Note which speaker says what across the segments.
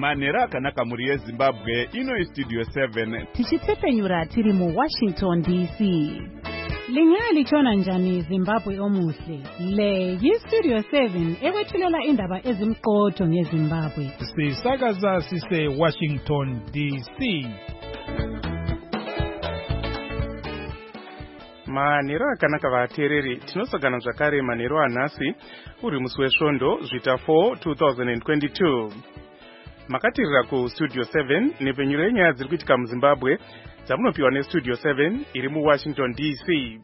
Speaker 1: manhero akanaka mhuri yezimbabwe. Ino istudio 7
Speaker 2: tichitsepenyura tiri muWashington DC. Lingaya lichona njani Zimbabwe omuhle? Le yistudio 7 ekwethulela indaba ezimqotho ngeZimbabwe.
Speaker 3: Sisakaza sise Washington DC.
Speaker 4: Manhero akanaka vateereri, tinosangana zvakare manhero anhasi uri musi wesvondo zvita 4 2022. Makatirira kustudio 7 nepfenyuro yenyaya dziri kuitika muZimbabwe dzamunopiwa nestudio 7 iri muWashington DC.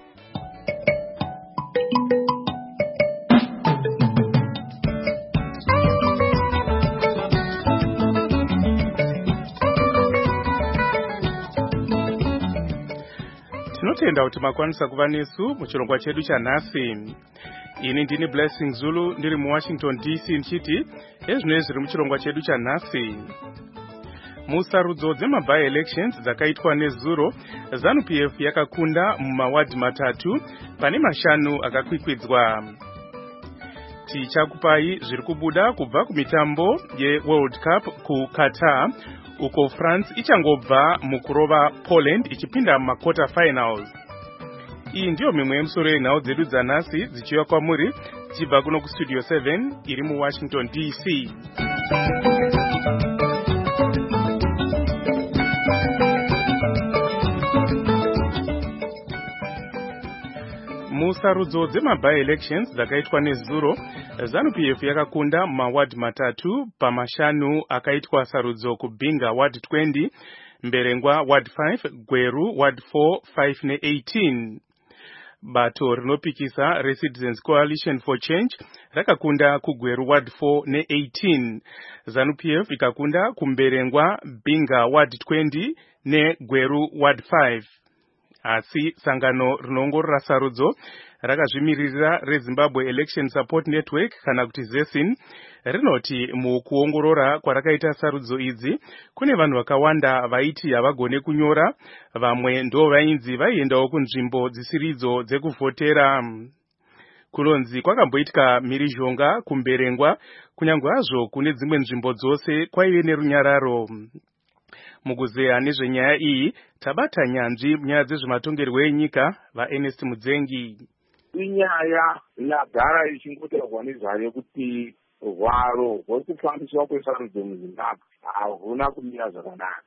Speaker 4: Tinotenda kuti makwanisa kuva nesu muchirongwa chedu chanhasi. Ini ndini Blessing Zulu ndiri muWashington DC ndichiti ezvinoi zviri muchirongwa chedu chanhasi. Musarudzo dzemaby elections dzakaitwa nezuro, ZANU-PF yakakunda mumawadhi matatu pane 5 akakwikwidzwa. Tichakupai zviri kubuda kubva kumitambo yeWorld Cup kuQatar, uko France ichangobva mukurova Poland ichipinda mumaquarter finals. Iyi ndiyo mimwe yemusoro yenhau dzedu dzanhasi dzichiuya kwamuri tichibva kuno kustudio 7 iri muWashington DC. Musarudzo dzemaby elections dzakaitwa nezuro, ZANU-PF yakakunda mumawadhi matatu pa5 akaitwa sarudzo kuBinga ward 20, Mberengwa ward 5, Gweru ward 4, 5 ne18. Bato rinopikisa reCitizens Coalition for Change rakakunda kuGweru ward 4 ne18. ZANU-PF ikakunda kuMberengwa, Binga ward 20 neGweru ward 5. Asi sangano rinongorora sarudzo rakazvimiririra reZimbabwe Election Support Network kana kuti ZESIN rinoti mukuongorora kwarakaita sarudzo idzi kune vanhu vakawanda vaiti havagone kunyora, vamwe ndo vainzi vaiendawo kunzvimbo dzisiridzo dzekuvhotera. Kunonzi kwakamboitika mhirizhonga kuMberengwa, kunyange hazvo kune dzimwe nzvimbo dzose kwaive nerunyararo. Mukuzeya nezvenyaya iyi tabata nyanzvi munyaya dzezvematongerwo enyika vaErnest Mudzengi.
Speaker 5: Inyaya yagara ichingotaurwa nezvayo kuti hwaro hwekufambiswa kwesarudzo muZimbabwe hahuna kumira zvakanaka.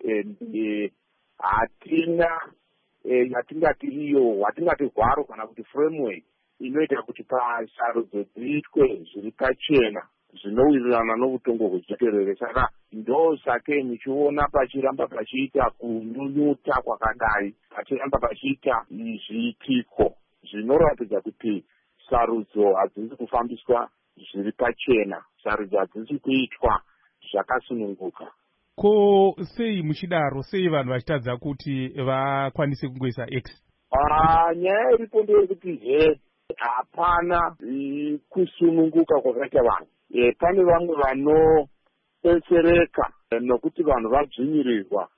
Speaker 5: Hatingati iyo hatingati hwaro kana kuti framework inoita kuti pasarudzo dziitwe zviri pachena zvinowirirana noutongo hwechiterere. Saka ndosake muchiona pachiramba pachiita kunyunyuta kwakadai, pachiramba pachiita zviitiko zvinoratidza kuti sarudzo hadzisi kufambiswa zviri pachena, sarudzo hadzisi kuitwa zvakasununguka.
Speaker 3: Ko sei muchidaro, sei vanhu vachitadza kuti vakwanise kungoisa X?
Speaker 5: Nyaya iripo ndeyekuti hapana kusununguka kwakaita vanhu. Pane vamwe vanopetsereka nokuti vanhu vadzvinyirirwa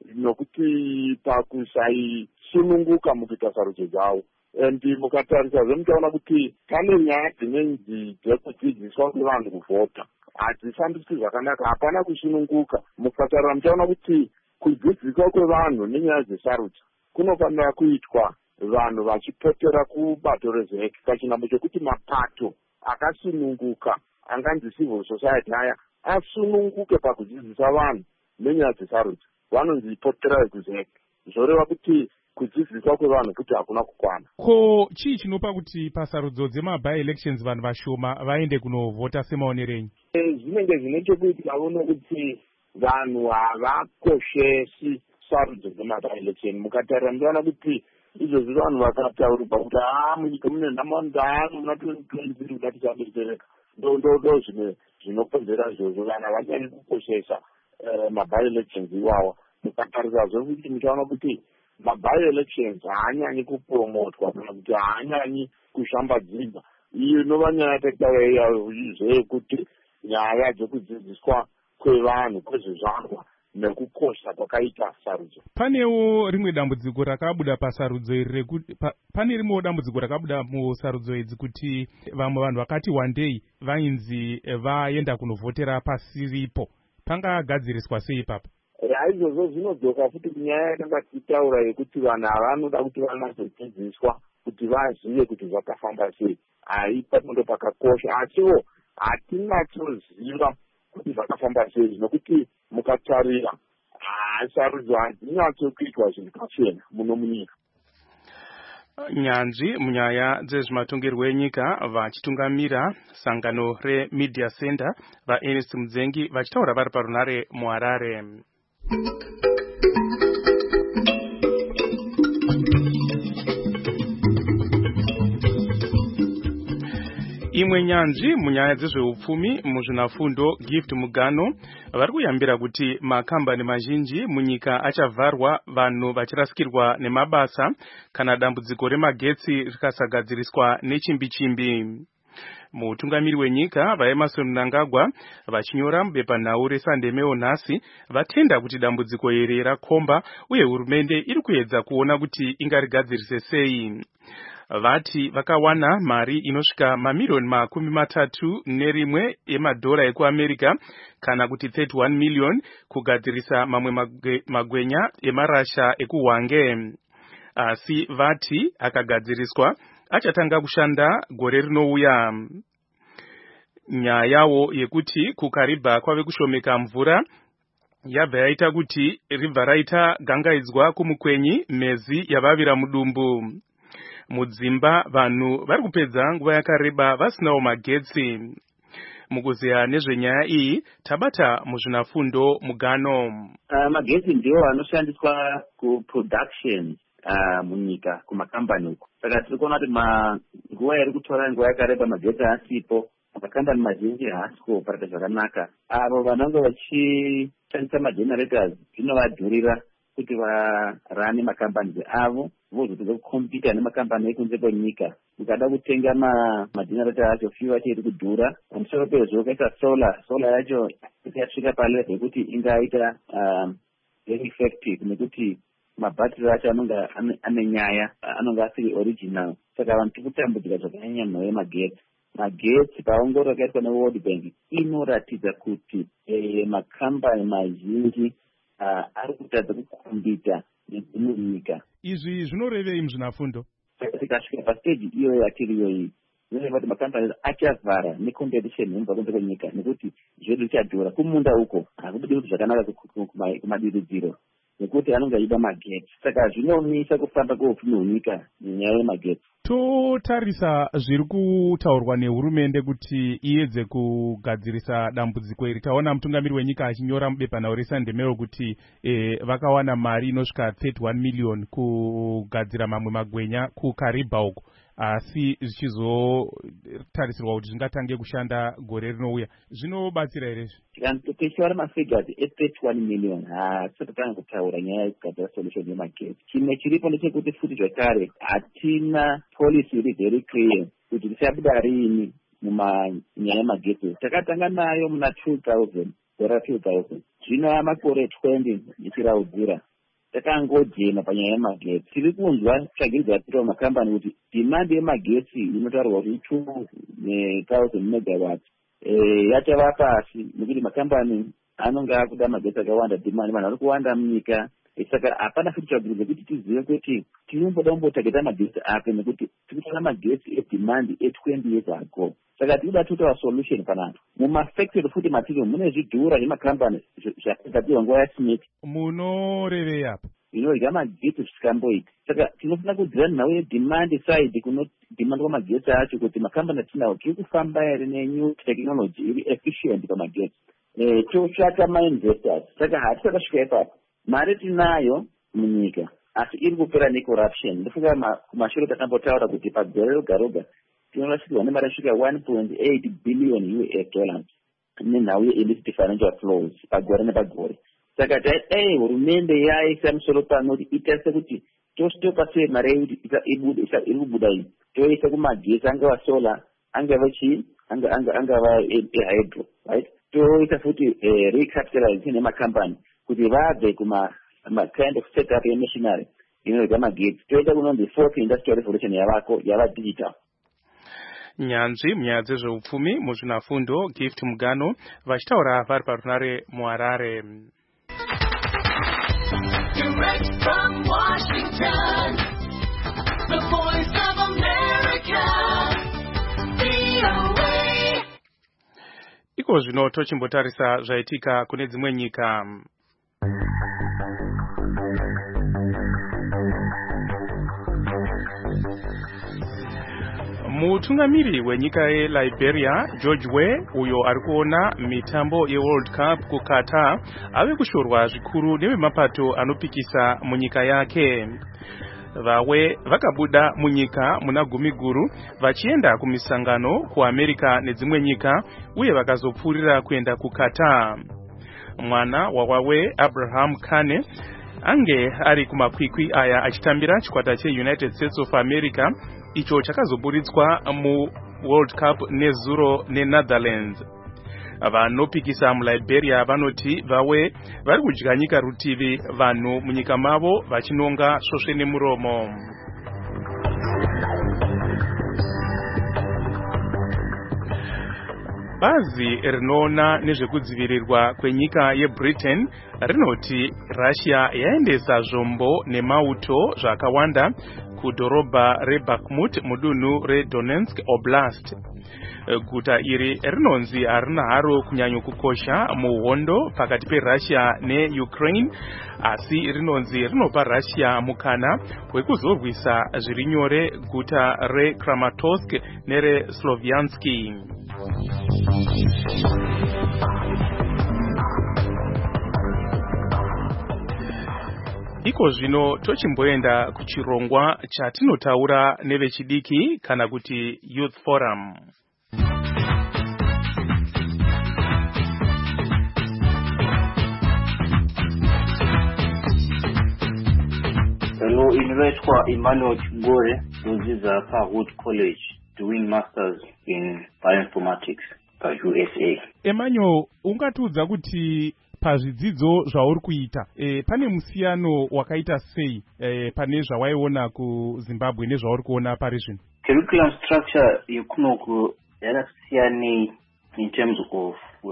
Speaker 5: nokuti pakusaisununguka mukuita sarudzo dzavo. Mukatarisa muchaona kuti pane nyaya dzinenzi dzekudzidziswa kwevanhu kuvhota hadzifambiswi zvakanaka, hapana kusununguka. Mukatarira muchaona kuti kudzidziswa kwevanhu nenyaya dzesarudzo kunofanira kuitwa vanhu vachipotera kubato reZEC pachinhambo chokuti mapato akasununguka anganzi civil society aya asununguke pakudzidzisa vanhu nenyaya dzesarudzo. Vanonzi potera vekuZEC, zvoreva kuti kudzidziswa kwevanhu kuti hakuna kukwana.
Speaker 3: Ko chii chinopa kuti pasarudzo dzemaby elections vanhu vashoma vaende kunovhota semaonerenyu?
Speaker 5: Zvinenge zvine chekuita nokuti vanhu havakoshesi sarudzo dzemaby election. Mukatarira munoona kuti izvozvi vanhu vakataurirwa kuti munyika mune nhamo muna 2023 kuda tisadetsereka. Ndo zvinokonzera izvozvo, vanhu havanyanyi kukoshesa maby elections iwawa. Mukatarisa zvekuti muchaona kuti maby elections haanyanyi kupromotwa kana kuti haanyanyi kushambadzirwa. Iyo inova nyaya yataitaura zvekuti nyaya dzekudzidziswa kwevanhu kwezvizvarwa nekukosha kwakaita sarudzo.
Speaker 3: Panewo rimwe dambudziko rakabuda pasarudzo iri rekuti pane rimwe dambudziko rakabuda musarudzo idzi kuti vamwe vanhu vakati wandei vainzi vaenda kunovhotera pasiripo pangagadziriswa sei ipapo?
Speaker 5: Izvozvo zvinodzoka futi kunyaya yakanga tichitaura yekuti vanhu ava vanoda kuti vanatsodzidziswa kuti vazive kuti zvakafamba sei. Ipapo ndo pakakosha, asiwo hatinatsoziva kuti zvakafamba sei, zvinokuti mukatarira sarudzo hadzinatsekuitwa zvinhu zvakachena muno munyika.
Speaker 4: Nyanzvi munyaya dzezvematongerwo enyika vachitungamira sangano reMedia Center vaErnest Mudzengi vachitaura vari parunare muHarare. Imwe nyanzvi munyaya dzezveupfumi muzvinafundo Gift Mugano vari kuyambira kuti makambani mazhinji munyika achavharwa, vanhu vachirasikirwa nemabasa kana dambudziko remagetsi rikasagadziriswa nechimbi-chimbi. Mutungamiri wenyika vaEmmerson Mnangagwa vachinyora mubepanhau reSunday Mail nhasi vatenda kuti dambudziko iri rakomba uye hurumende iri kuedza kuona kuti ingarigadzirise sei. Vati vakawana mari inosvika mamiliyoni 31 emadhora ekuAmerica kana kuti 31 million kugadzirisa mamwe magwenya emarasha ekuHwange. Asi vati akagadziriswa achatanga kushanda gore rinouya. Nyaya yawo yekuti kuKariba kwave kushomeka mvura yabva yaita kuti ribva raita gangaidzwa kumukwenyi mezi yavavira mudumbu. Mudzimba vanhu vari kupedza nguva yakareba vasinawo magetsi. Mukuzeya nezvenyaya iyi tabata muzvinafundo Mugano.
Speaker 6: Magetsi ndiwo anoshandiswa kuproduction munyika kumakambani uko. Saka tiri kuona kuti nguva iri kutora nguva yakareba magetsi asipo, makambani mazhinji haasi kuoperata zvakanaka. Avo vanenge vachishandisa magenerators zvinovadhurira kuti varane makambani avo vozopedza kukompita nemakambani ekunze kwenyika. Ukada kutenga magenerator acho fuel yacho iri kudhura. Pamusoro pezvo kaita solar yacho ikasvika palevel yekuti ingaita very effective nekuti mabhatiri acho anonga ane nyaya, anonga asiri original. Saka vanhu tiri kutambudzika zvakanyanya mhau yemagetsi. Magetsi paongororo yakaitwa neWorld Bank inoratidza kuti makambani mazhinji ari kutadza kukombita nedzimwe nyika.
Speaker 3: Izvi zvinorevei muzvinafundo?
Speaker 6: Tikasvika pastage iyoyo yatiriyo iyi, zvinoreva kuti makambani achavhara necompetition inobva kunze kwenyika nekuti zvedu zvichadhura. Kumunda uko hakubudi kuti zvakanaka kumadiridziro nekuti anonga aida magetsi. Saka zvinomisa kufamba kweupfumi hwenyika nenyaya yemagetsi.
Speaker 3: Totarisa zviri kutaurwa nehurumende kuti iedze kugadzirisa dambudziko iri. Taona mutungamiri wenyika achinyora mubepanhau reSunday Mail kuti vakawana mari inosvika 31 million kugadzira mamwe magwenya kuKariba uko, asi zvichizotarisirwa kuti zvingatange kushanda gore rinouya. Zvinobatsira here?
Speaker 6: Tichitaura mafigures e31 million hatisati tatanga kutaura nyaya yekugadzira solution yemagetsi. Chimwe chiripo ndechekuti futi zvekare hatina policy iri very clear kuti tichabuda rini munyaya yemagetsi. Takatanga nayo muna 2000, gore 2000. Zvino makore 20 ichiraudzira. Takangojema panyaya yemagetsi. Tiri kunzwa tsvagidzo yatiriwa makambani kuti demand yemagetsi inotaurwa kuti 2,000 megawatts yachava pasi nekuti makambani anonga akuda magetsi akawanda, demand vanhu vari kuwanda munyika. Saka hapana futi tsvagidzo kuti tizive kuti tinomboda kumbotageta magetsi ape nekuti tikutora magetsi edemand e20 years ago. Saka tikuda totaura solution panapa. Mumafactory futi matiriyo mune zvidhura zvemakambani zvakagadzirwa nguva yaSmith.
Speaker 3: Munorevei apa?
Speaker 6: Inorya magetsi zvisingamboiti. Saka tinofana kudzira nhau yedemand side kuno demand kwamagetsi acho kuti makambani atinawo tiri kufamba here nenew technology iri efficient pamagetsi. Totsvaka mainvestors. Saka hatisati tasvika ipapo. Mari tinayo munyika asi iri kupera necorruption. Ndofika kumashure takambotaura kuti pagore roga roga tinorashikirwa nemari yasvika 1.8 billion US dollars nenhau yeillicit financial flows pagore nepagore. Saka taidai hurumende yaisa musoro pano kuti itarise kuti tostopa sei mari yekuti iri kubuda iyi toisa kumagetsi, angava solar, angava chii, angava ehydro, right? Toisa futi recapitalization yemakambani kuti vabve kind of setup yemachinery inorega magetsi. Toita kunonzi fourth industrial revolution yavako yava digital.
Speaker 4: nyanzvi munyaya dzezveupfumi muzvinafundo Gift Mugano vachitaura vari parunare muHarare.
Speaker 7: Direct from Washington, the voice of America, VOA.
Speaker 4: Iko zvino tochimbotarisa zvaitika kune dzimwe nyika. Mutungamiri wenyika yeLiberia George Weah uyo ari kuona mitambo yeWorld Cup kuKatar ave kushorwa zvikuru nevemapato anopikisa munyika yake. Vawe vakabuda munyika muna gumiguru vachienda kumisangano kuAmerica nedzimwe nyika uye vakazopfurira kuenda kuKatar. Mwana waWawe Abraham Kane ange ari kumakwikwi aya achitambira chikwata cheUnited States of America icho chakazoburitswa muWorld Cup nezuro neNetherlands. Vanopikisa muLiberia vanoti vawe vari kudya nyika rutivi vanhu munyika mavo vachinonga svosve nemuromo. Bazi rinoona nezvekudzivirirwa kwenyika yeBritain rinoti Russia yaendesa zvombo nemauto zvakawanda kudhorobha reBakhmut mudunhu reDonetsk Oblast. Guta iri rinonzi harina haro kunyanyokukosha muhondo pakati peRussia neUkraine, asi rinonzi rinopa Russia mukana wekuzorwisa zviri nyore guta reKramatorsk nereSloviansk. Iko zvino tochimboenda kuchirongwa chatinotaura nevechidiki kana kuti Youth Forum.
Speaker 8: Hello, inoitwa Emmanuel Chigore, unodzidza paHood College doing masters in bioinformatics paUSA.
Speaker 3: Emmanuel, ungatiudza kuti pazvidzidzo zvauri kuita pane musiyano wakaita sei pane zvawaiona kuZimbabwe nezvauri kuona pari zvino?
Speaker 8: Curriculum structure yekunoku yakasiyanei in terms of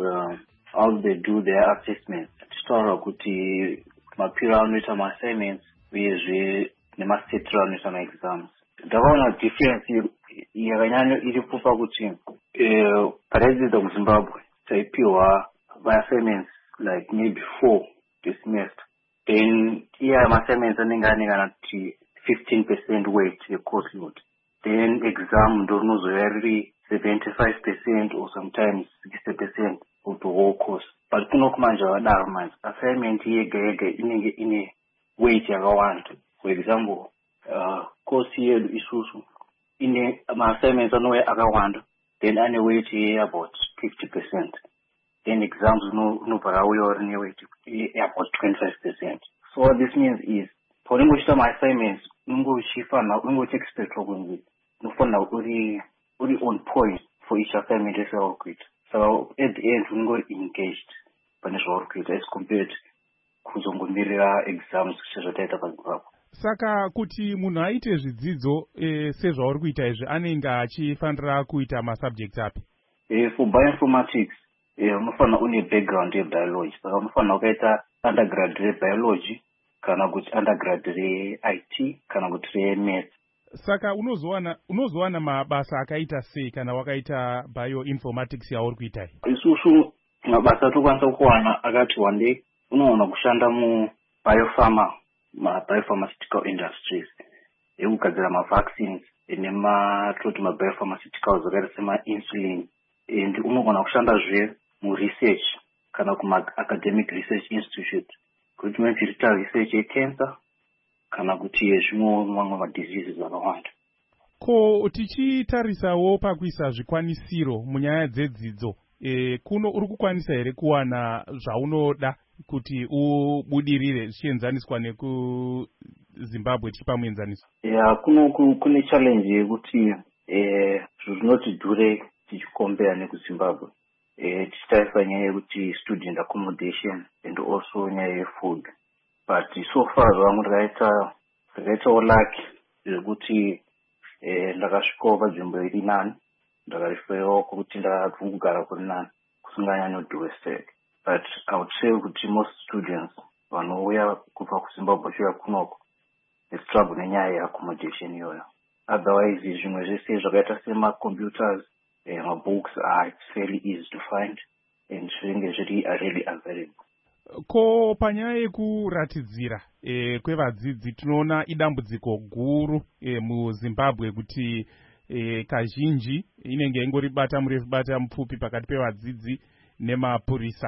Speaker 8: how they do their assessments. Tichitaura kuti mapiro anoita ma-assignments uyezve nemasetro anoita ma-exams. Ndakaona difference yakanyanya iripo pakuti pataidzidza kuZimbabwe taipiwa ma-assignments like maybe 4 this semester. Then here ma-assignments anenge ane kana kuti 15% weight ye-course load. Then exam ndo rinozoya riri 75% or sometimes 60% of the whole course. But kunoku manje vadaro manje assignment yega yega inenge ine weight yakawanda. For example, course yedu isusu ine ma-assignments anouya akawanda, then ane weight about 50%. Then exams unobva rauya rine weight about 25%. So what this means is paunenge uchita ma-assignments unenge uchiexpectwa kunzi unofanira uri on point for each assignment yauri kuita. So at the end unenge uri engaged pane zvauri kuita as compared kuzongomirira exams sezvataita paZimbabwe.
Speaker 3: Saka kuti munhu aite zvidzidzo sezvauri kuita izvi anenge achifanira kuita masubjects api?
Speaker 8: For bioinformatics unofanira une background yebiology. Saka unofanira ukaita undergrad rebiology kana kuti undergrad reIT kana kuti remaths.
Speaker 3: Saka unozowana mabasa akaita sei kana wakaita bioinformatics yauri kuita?
Speaker 8: Isusu mabasa tokwanisa kuwana akati one day unoona kushanda biopharmaceutical industries ekugadzira ma-vaccines nematoti ma-biopharmaceuticals akaita sema-insulin, and unogona kushandazve mu-research kana kuma-academic research institute kuti tichiita research yecancer kana kuti yezvimwe mamwe ma-diseases akawanda.
Speaker 3: Ko tichitarisawo pakuisa zvikwanisiro munyaya dzedzidzo, kuno uri kukwanisa here kuwana zvaunoda kuti ubudirire zvichienzaniswa nekuZimbabwe tichipamuenzaniso?
Speaker 8: Kune challenge yekuti zvinoti dhure tichikombera nekuZimbabwe. Tichitarisa nyaya yekuti student accommodation and also nyaya yefood. But so far zvangu ndakaitawo lucky yekuti ndakasvikawo panzvimbo iri nani ndakarifewo kuti ndakagara kuri nani kusinganyanyodhuweseke. But I would say kuti most students vanouya kubva kuZimbabwe vachiuya kunoko struggle nenyaya yeaccommodation iyoyo. Otherwise zvimwe zvese zvakaita semacomputers, mabooks it's fairly easy to find and zvinenge zviri really available.
Speaker 3: Ko panyaya yekuratidzira kwevadzidzi tinoona idambudziko guru muZimbabwe kuti kazhinji inenge ingori bata murefu bata mupfupi pakati pevadzidzi nemapurisa.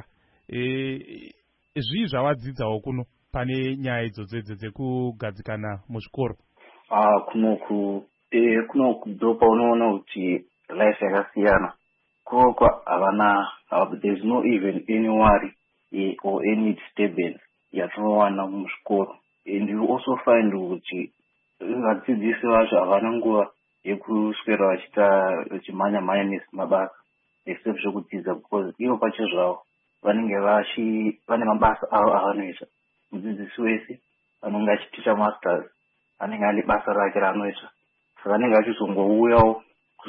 Speaker 3: Zvii zvawadzidzawo kuno pane nyaya idzodzo dzekugadzikana muzvikoro?
Speaker 8: Kunoku ndopa unoona kuti life yakasiyana. Kunoko havana, there's no even any worry or any disturbance yatinowana muzvikoro. And you also find kuti vadzidzisi vacho havana nguva yekuswera vachimhanya nesimabasa except zvekudzidza, because ivo pacho zvavo vanenge vane mabasa avo avanoita. Mudzidzisi wese anenge achiticha masters anenge ane basa rake raanoita, saka anenge achizongouyawo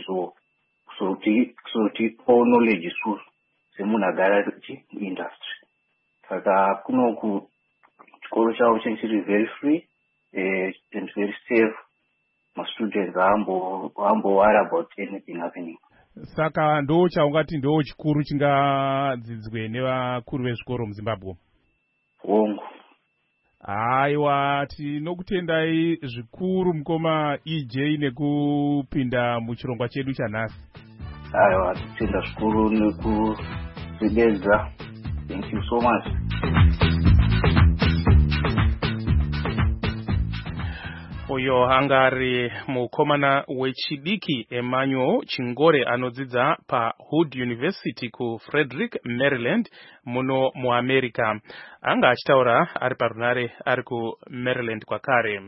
Speaker 8: kuzotipawo knowledge isusu semunhu agara muindustry. Saka kunoku chikoro chavo chiri very free and very safe. Students worry about anything happening.
Speaker 3: Saka ndo chaungati ndo chikuru chingadzidzwe nevakuru vezvikoro muZimbabwe.
Speaker 8: Hongu.
Speaker 3: Aiwa, tinokutendai zvikuru mukoma EJ nekupinda muchirongwa chedu chanhasi.
Speaker 8: Aiwa, titenda zvikuru nekuzvidedza. Thank you so much.
Speaker 4: Uyo angari mukomana wechidiki Emmanuel Chingore anodzidza paHood University ku Frederick, Maryland muno muAmerica. Anga achitaura ari parunare ari ku Maryland kwakare.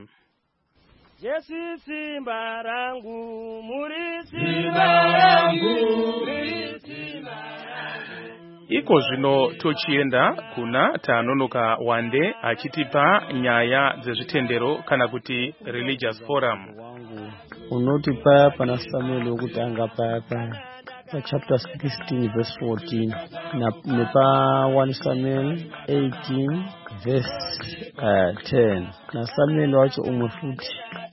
Speaker 9: Yesu simba rangu, muri simba rangu, muri simba rangu.
Speaker 4: Iko zvino tochienda kuna Tanonoka Wande achitipa nyaya dzezvitendero kana kuti religious forum.
Speaker 10: Unoti paya pana Samuel wokutanga paya chapter 16 verse 14 nepa 1 Samuel 18 verse 10 na Samuel wacho umwe futi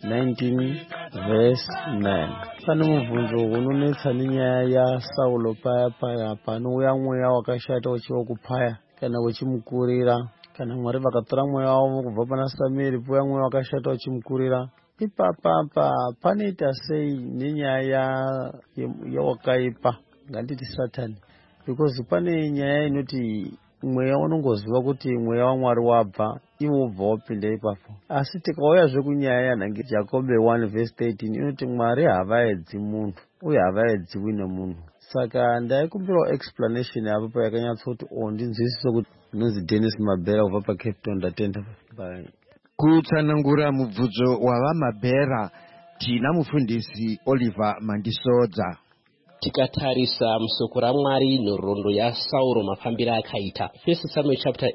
Speaker 10: 19 verse 9. Pane mubvunzo unonetsa nenyaya yaSaulo paya panouya mweya wakashata uchiva kupaya kana uchimukurira, kana Mwari vakatora mweya wavo kubva pana Samueri pouya mweya wakashata uchimukurira. Ipapa panoita sei nenyaya yawakaipa, nganditi Satani, because pane nyaya inoti mweya unongoziva kuti mweya waMwari wabva iwo ubva wapinda ipapo. Asi tikauyazve kunyaya yanhange Jakobe 1 verse 13 inoti Mwari havaedzi munhu uye havaedziwi nemunhu. Saka ndaikumbirawo explanation yapo payakanyatsoti ndinzwisise kuti nonzi Dennis Mabera ubva paCape Town. Ndatenda. Bye.
Speaker 11: Kutsanangura mubvudzo wavaMabera tina mufundisi Oliver Mandisodza.
Speaker 12: Tikatarisa musoko raMwari nhoroondo yaSauro mafambiro akaita. 1 Samuel chapter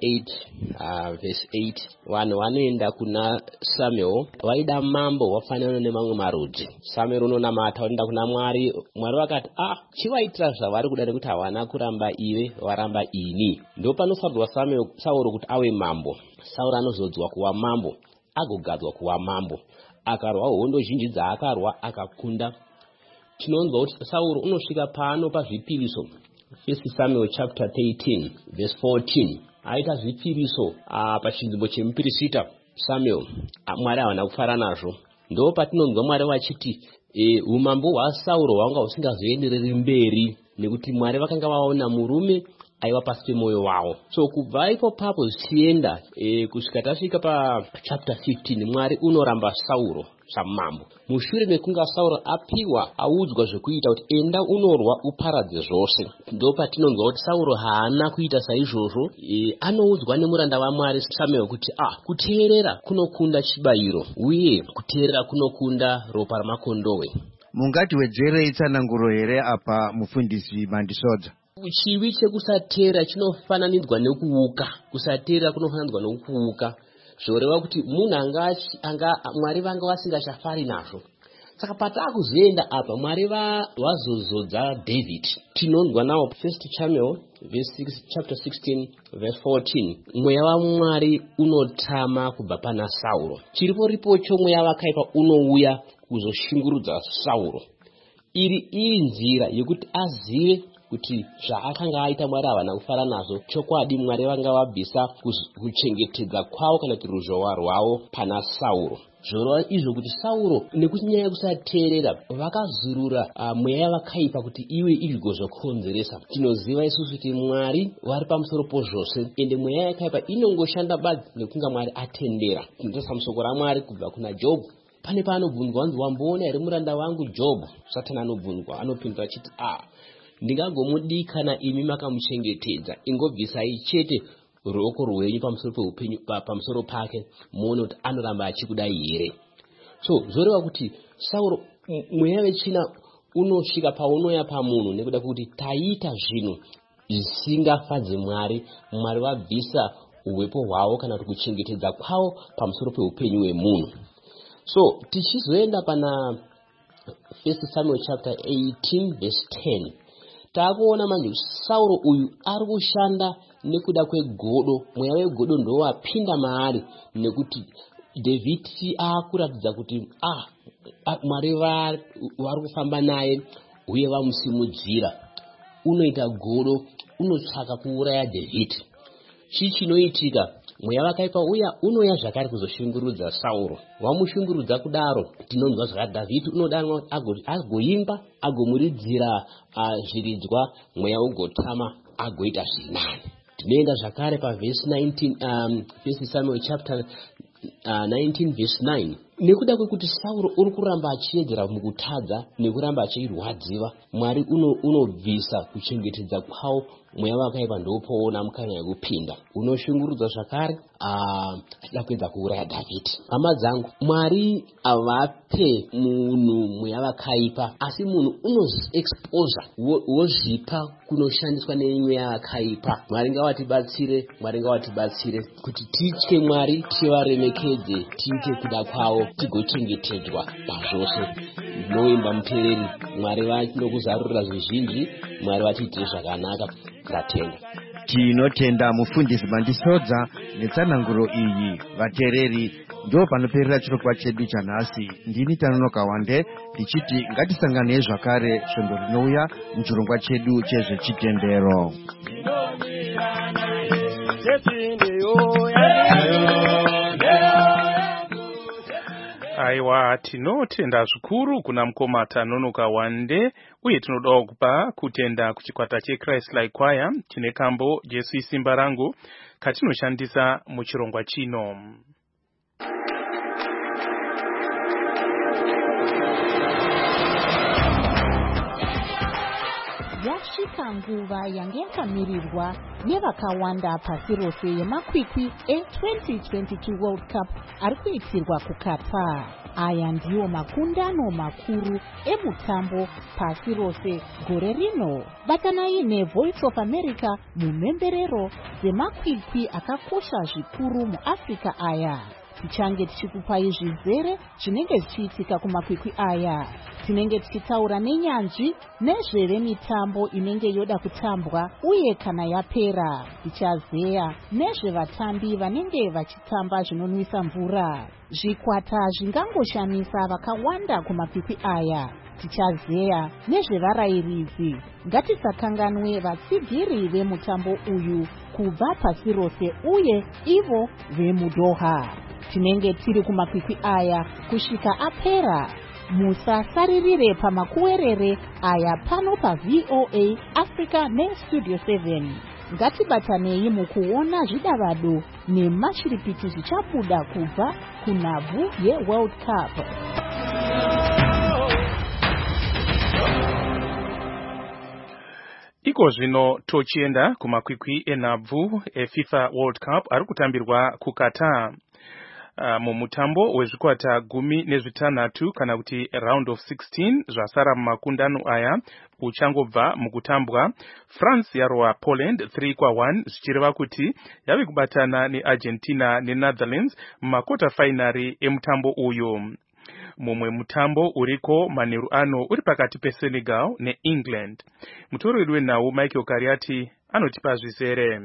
Speaker 12: 8 verse 8, vanhu vanoenda kuna Samuel vaida mambo wafanana nemamwe marudzi. Samuel unonamata unoenda kuna Mwari. Mwari vakati chivaitira zvavari kuda nekuti havana kuramba ive, varamba ini. Ndo panofadzwa Sauro kuti ave mambo. Sauro anozodzwa kuva mambo, agogadzwa kuva mambo, akarwa hondo zhinji dzaakarwa akakunda. Tinonzwa kuti Sauro unosvika pano pazvipiriso. 1 Samuel chapter 13 verse 14 aita zvipiriso pachinzvimbo chemupirisita Samuel. Mwari havana kufara nazvo. Ndo patinonzwa Mwari vachiti umambo hwaSauro hwanga husingazoendereri mberi nekuti Mwari vakanga vaona murume aiva pasi pemwoyo wavo. So kubva ipapo zvichienda kusvika tasvika pachapter 15 Mwari unoramba Sauro samambo. Mushure mekunga Sauro apiwa audzwa zvekuita kuti enda unorwa uparadze zvose. Ndo patinonzwa kuti Sauro haana kuita saizvozvo. Anoudzwa nemuranda waMwari Samuel kuti kuteerera kunokunda chibayiro uye kuteerera kunokunda ropa ramakondowe.
Speaker 11: Mungatiwedzerei tsananguro here apa mufundisi Mandisodza?
Speaker 12: Chivi chekusateera chinofananidzwa nekuuka. Kusateera kunofananidzwa nekuuka. Zvoreva kuti munhu Mwari vanga vasingachafari nazvo. saka patakuzoenda apa Mwari vazozodza David tinonzwa nawo 1 Samuel chapter 16 verse 14 mweya waMwari unotama kubva pana Sauro chiriporipocho mweya wakaipa unouya kuzoshungurudza Sauro iri nzira yekuti azive kuti zvaakanga aita Mwari havana kufara nazvo chokwadi Mwari vanga vabvisa kuchengetedza kwavo kana kuti ruzhowa rwavo pana Sauro zvorova izvo kuti Sauro nekunyaya kusateerera vakazurura mweya vakaipa kuti iwe igozokonzeresa. Tinoziva isusu kuti Mwari vari pamusoro pozvose ende mweya yakaipa inongoshanda badzi nekunga Mwari atendera. Tinotarisa musoko raMwari kubva kuna Jobhu pane paanobvunzwa wanzi wamboona here muranda wangu Jobhu. Satani anobvunzwa anopindura achiti ndingagomudikana imi makamuchengetedza ingobvisai chete ruoko rwenyu pamusoro peupenyu pamusoro pake muone kuti anoramba achikudai here. So zvoreva kuti Sauro mweya wechina unosvika paunoya pamunhu nekuda kuti taita zvinhu zvisingafadzi Mwari. Mwari vabvisa uwepo hwavo kana kuti kuchengetedza kwavo pamusoro peupenyu hwemunhu. So tichizoenda pana 1 Samuel chapter 18 verse 10 takuona manje Sauro uyu ari kushanda nekuda kwegodo. Mweya wegodo ndo wapinda maari nekuti David akuratidza kuti Mwari vari kufamba naye uye vamusimudzira. Unoita godo unotsvaka kuuraya David. Chinoitika mweya wakaipa uya unoya zvakare kuzoshungurudza Sauro. Wamushungurudza kudaro tinonzwa zvakati David unodanwa agoimba agomuridzira zviridzwa mweya ugotama agoita zvinani. Tinoenda zvakare paverse 19 1 Samuel chapter 19 verse 9 nekuda kwekuti Sauro uri kuramba achiedzera mukutadza nekuramba achirwadziwa Mwari unobvisa kuchengetedza kwawo mweya wakaipa ndopoona mukana yekupinda unoshungurudza zvakare achida kuedza kuuraya David. Hama dzangu Mwari avape munhu mweya wakaipa asi munhu unoexposa wozvipa kunoshandiswa nemweya wakaipa. Mwari ngawatibatsire kuti titye Mwari tivaremekedze tiite kuda kwawo tigochengetedzwa pazvose. Noimba muteereri Mwari vanokuzarurira zvizhinji Mwari vatiitire zvakanaka. Ngatenda.
Speaker 11: Tinotenda mufundisi Mandisodza netsananguro iyi. Vateereri ndo panoperera chirongwa chedu chanhasi. Ndini Tanonoka Wande tichiti ngatisanganei zvakare svondo rinouya muchirongwa chedu chezvechitendero.
Speaker 4: Aiwa, tinotenda zvikuru kuna mukoma Tanonoka Wande uye tinodawo kupa kutenda kuchikwata cheChrist Like Choir chine kambo Jesu isimba rangu katinoshandisa muchirongwa chino.
Speaker 2: Yasvika nguva yange yakamirirwa nevakawanda pasi rose yemakwikwi e2022 World Cup ari kuitirwa kuQatar. Aya ndiwo makundano makuru emutambo pasi rose gore rino. Batanai neVoice of America mumhemberero dzemakwikwi akakosha zvikuru muAfrica aya. Tichange tichikupai zvizere zvinenge zvichiitika kumakwikwi aya. Tinenge tichitaura nenyanzvi nezvemitambo inenge yoda kutambwa uye kana yapera. Tichazeya nezvevatambi vanenge vachitamba zvinonwisa mvura. Zvikwata zvingangoshamisa vakawanda kumakwikwi aya. Tichazeya nezvevarairidzi. Ngatisakanganwe vatsigiri vemutambo uyu kubva pasi rose uye ivo vemuDoha. Tinenge tiri kumakwikwi aya kusvika apera. Musasaririre pamakuwerere aya pano paVOA Africa neStudio 7. Ngatibatanei mukuona zvidavado nemashiripiti zvichabuda kubva kunhabvu yeWorld Cup.
Speaker 4: Iko zvino tochienda kumakwikwi enhabvu eFIFA World Cup ari kutambirwa kuQatar. Mumutambo wezvikwata 16 kana kuti round of 16 zvasara mumakundano aya uchangobva mukutambwa, France yarwa Poland 3-1 zvichireva kuti yave kubatana neArgentina neNetherlands mumakota finari emutambo uyu. mumwe mutambo uriko manheru ano uri pakati peSenegal neEngland. Mutoreri wenhau Michael Kariati anotipa zvizere.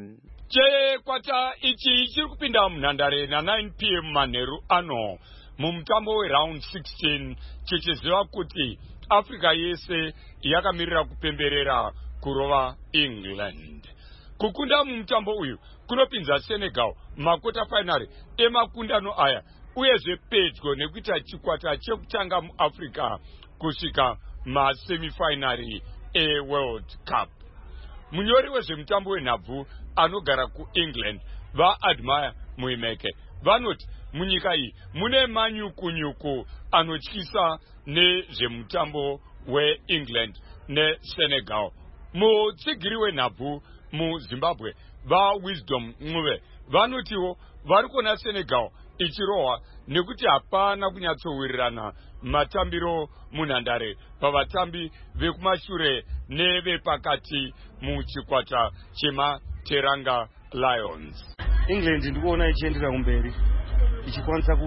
Speaker 13: Chikwata ichi chiri kupinda munhandare na9 p.m. manheru ano mumutambo weround 16 chichiziva kuti Africa yese yakamirira kupemberera kurova England. Kukunda mumutambo uyu kunopinza Senegal makota final emakundano aya uyezve pedyo nekuita chikwata chekutanga muAfrica kusvika masemifinari eWorld Cup. Munyori wezvemutambo wenhabvu anogara kuEngland vaAdmire Muimeke vanoti munyika iyi mune manyukunyuku anotyisa nezvemutambo weEngland neSenegal. Mutsigiri wenhabvu muZimbabwe vaWisdom Ncube vanotiwo vari kuona Senegal ichirohwa nekuti hapana kunyatsowirirana matambiro munhandare pavatambi vekumashure nevepakati muchikwata chemaTeranga Lions.
Speaker 9: England ndikuona ichiendera kumberi ichikwanisa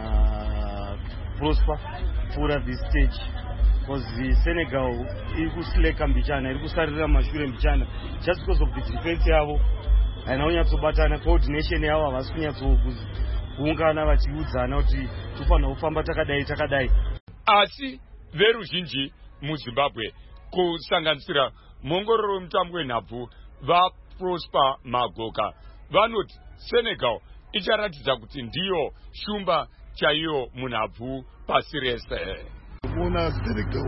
Speaker 9: kuwina Prosper pfuura this stage because Senegal iri kusleka mbichana, iri kusarira mashure mbichana just because of the defense yavo haina kunyatsobatana, coordination yavo havasi kunyatsokuungana vachiudzana kuti tofanira kufamba takadai.
Speaker 13: Asi veruzhinji muZimbabwe kusanganisira muongororo wemutambo wenhabvu vaProsper Magoka vanoti Senegal icharatidza kuti ndiyo shumba chaiyo munhabvu pasi rese.
Speaker 14: Kuona Senegal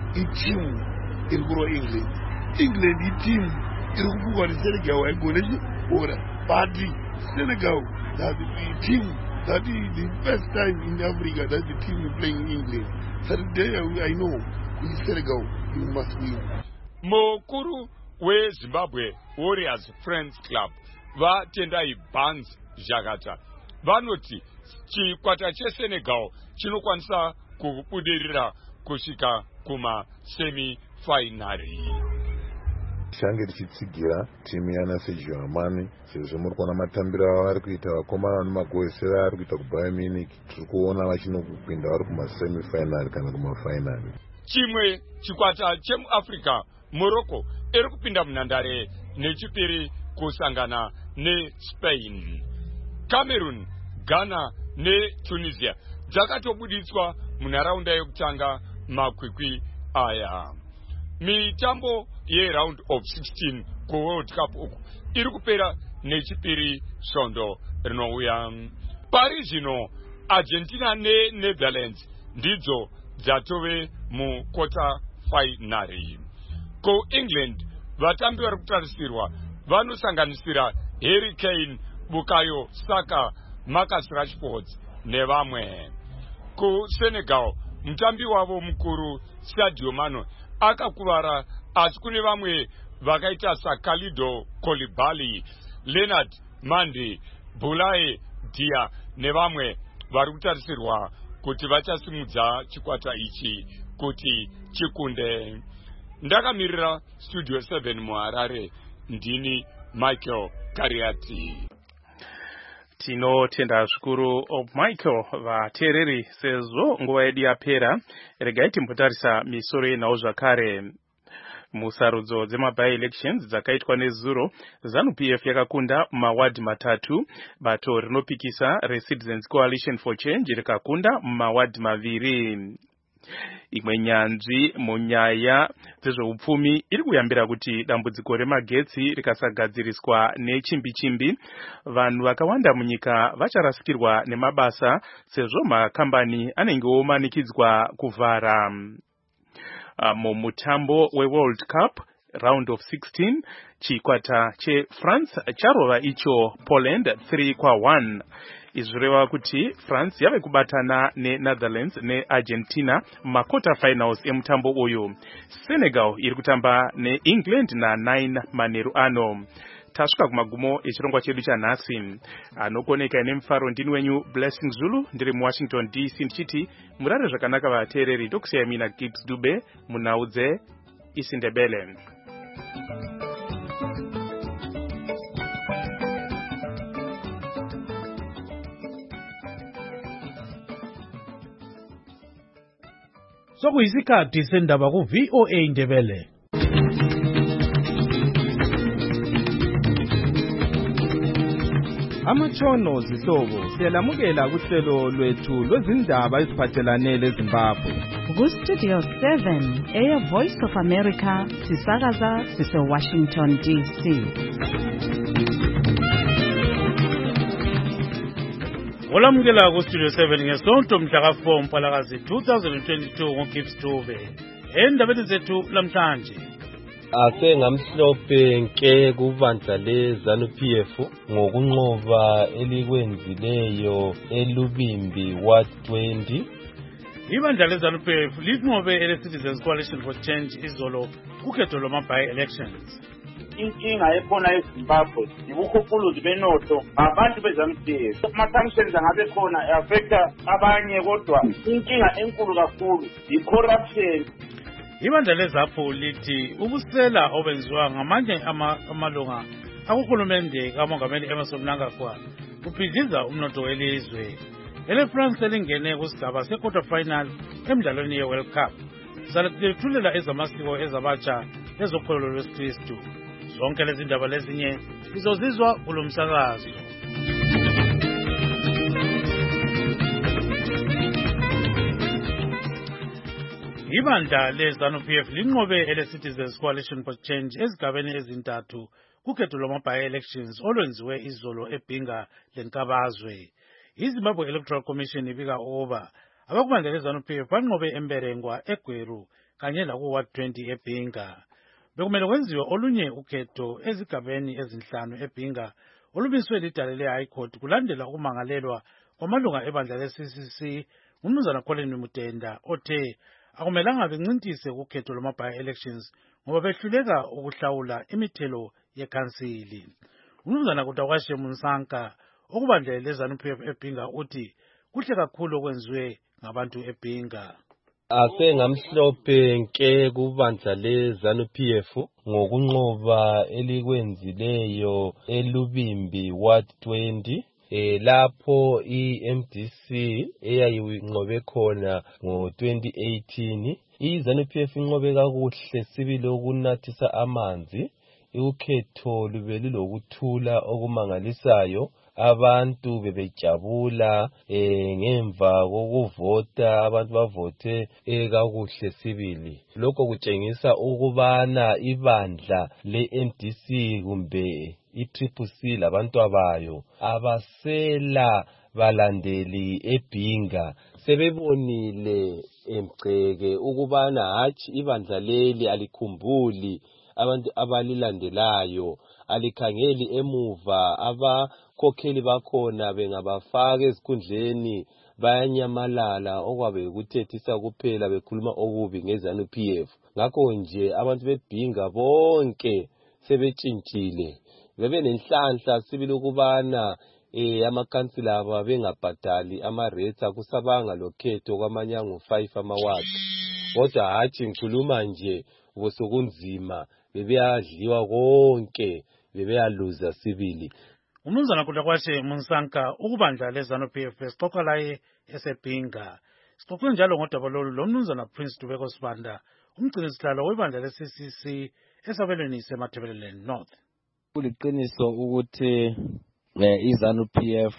Speaker 14: itimu iri kurwa England itimu iri kupfugwa neSenegal haigone bora, but Senegal that the team that is the first time in Africa that the team is playing in England. So today I know with Senegal you must win.
Speaker 13: Mukuru weZimbabwe Warriors Friends Club vaTendai Barnes Jagata vanoti chikwata cheSenegal chinokwanisa kubudirira kusvika kumasemifinari.
Speaker 15: Change tichitsigira timu yana Sergio Amani sezvo muri kuona matambiro avo vari kuita, vakomana nemagoesera ari kuita kuBayern Munich, tiri kuona vachinopinda vari kumasemifinari kana kumafinari.
Speaker 13: Chimwe chikwata chemuAfrica Morocco iri kupinda munhandare nechipiri kusangana neSpain. Cameroon, Ghana neTunisia dzakatobuditswa munharaunda yekutanga makwikwi aya. Mitambo yeround of 16 kuWorld Cup uku iri kupera nechipiri svondo rinouya. Pari zvino Argentina neNetherlands ndidzo dzatove mukota finari. KuEngland vatambi vari kutarisirwa vanosanganisira Harry Kane, Bukayo Saka, Marcus Rashford nevamwe. KuSenegal mutambi wavo mukuru Sadio Mane akakuvara, asi kune vamwe vakaita saKalido Koulibaly, Leonard Mande, Boulaye Dia nevamwe vari kutarisirwa kuti vachasimudza chikwata ichi kuti chikunde. Ndakamirira Studio 7 muHarare, ndini Michael Kariati.
Speaker 4: Tinotenda zvikuru Michael. Vateereri, sezvo nguva yedu yapera, regai timbotarisa misoro yenhau zvakare. Musarudzo dzema-by-elections dzakaitwa nezuro, ZANU-PF yakakunda mumawadi matatu, bato rinopikisa reCitizens Coalition for Change rikakunda mumawadi maviri. Imwe nyanzvi munyaya dzezveupfumi iri kuyambira kuti dambudziko remagetsi rikasagadziriswa nechimbi-chimbi, vanhu vakawanda munyika vacharasikirwa nemabasa sezvo makambani anenge omanikidzwa kuvhara. Mumutambo weWorld Cup round of 16 chikwata cheFrance charova icho Poland 3-1. Izvireva kuti France yave kubatana neNetherlands neArgentina makota finals emutambo uyu. Senegal iri kutamba neEngland na9 manheru ano. Tasvika kumagumo echirongwa chedu chanhasi. Anokoneka nemufaro ndini wenyu Blessing Zulu, ndiri muWashington DC ndichiti murare zvakanaka vateereri, ndokusiyai mina Gibbs Dube munhau dzeIsiNdebele.
Speaker 16: Sokuyisikhathi sendaba ku VOA Ndebele.
Speaker 17: Amatshono zihlobo siyalamukela kuhlelo lwethu lwezindaba eziphathelane leZimbabwe.
Speaker 18: Ku-Studio 7 Air Voice of America sisakaza sise-Washington DC.
Speaker 16: Olamukela ku-Studio 7 ngesonto mhla ka-4 Mpalakazi 2022 ngoGibbs Dube. Endabeni zethu lamhlanje.
Speaker 19: Ase ngamhlophe nke kubandla leZANU-PF ngokunqoba elikwenzileyo eLubimbi Ward 20.
Speaker 16: Ibandla leZANU-PF linqobe ele-Citizens Coalition for Change izolo kukhetho lwama-by-elections.
Speaker 20: Inkinga ekhona eZimbabwe yibukhuphuluzi benotho abantu beZANU-PF. Ama-sanctions angabe khona affecta abanye kodwa inkinga enkulu kakhulu yi-corruption.
Speaker 16: Ibandla leZAPU lithi ubusela obenziwa ngamanye amalunga akuhulumende kamongameli Emmerson Mnangagwa kubhidiza umnotho welizwe. EleFrance elingene kusigaba se-quarter final emidlalweni ye-World Cup zalethulula ezamasiko ezabatsha ezokholo lwesikristu. Zonke lezi ndaba lezinye izozizwa kulo msakazo. Ibandla leZANU-PF linqobe ele-Citizens Coalition for Change ezigabeni ezintathu kukhetho lwama-by-elections olwenziwe izolo eBhinga leNkabazwe. iZimbabwe Electoral Commission ibika ukuba abakubandla leZANU-PF banqobe eMberengwa, eGweru kanye laku-Ward 20 eBhinga. Bekumele kwenziwe olunye ukhetho ezigabeni ezinhlanu eBhinga olumiswe lidale le-High Court kulandela ukumangalelwa kwamalunga ebandla le-CCC uMnumzana Colin Mutenda othe akumelanga bencintise kukhetho lwama-by-elections ngoba behluleka ukuhlawula imithelo yekhansili. uMnumzana Kutakwashe Munsanka okubandla leZANU-PF eBhinga uthi kuhle kakhulu okwenziwe ngabantu eBhinga.
Speaker 19: Ase ngamhlophe nke kubandla leZANU-PF ngokunqoba elikwenzileyo eLubimbi Ward 20. Lapho iMDC eyayinqobe khona ngo-2018 iZANU-PF inqobe kakuhle sibili ukunathisa amanzi. Ukhetho lube lilokuthula okumangalisayo, abantu bebejabula ngemva kokuvota, abantu bavote kakuhle sibili. Lokho kutshengisa ukubana ibandla leMDC kumbe iTCC labantu abayo abasela balandeli eBhinga sebebonile emgceke ukubana hatshi ibandla leli alikhumbuli abantu abalilandelayo, alikhangeli emuva, abakhokheli bakhona bengabafaka ezikhundleni bayanyamalala okwabe ukuthethisa kuphela bekhuluma okubi ngeZANU-PF. Ngakho nje abantu beBhinga bonke sebetshintshile, bebe nenhlanhla sibili ukubana amakhansila aba bengabhadali ama-rates akusabanga lokhetho kwamanye angu-5 amawadi. Kodwa hatshi ngikhuluma nje ubusukunzima bebeyadliwa konke, bebeyaluza sibili.
Speaker 16: uMnumzana Kutakwashe Munsanka ukubandla leZANU-PF sixoxa laye eseBhinga. Sixoxe njalo ngodaba lolu loMnumzana Prince Dubeko Sibanda umgcinisihlalo webandla le-CCC esabelweni seMatabeleland North.
Speaker 21: Kuliqiniso ukuthi iZANU-PF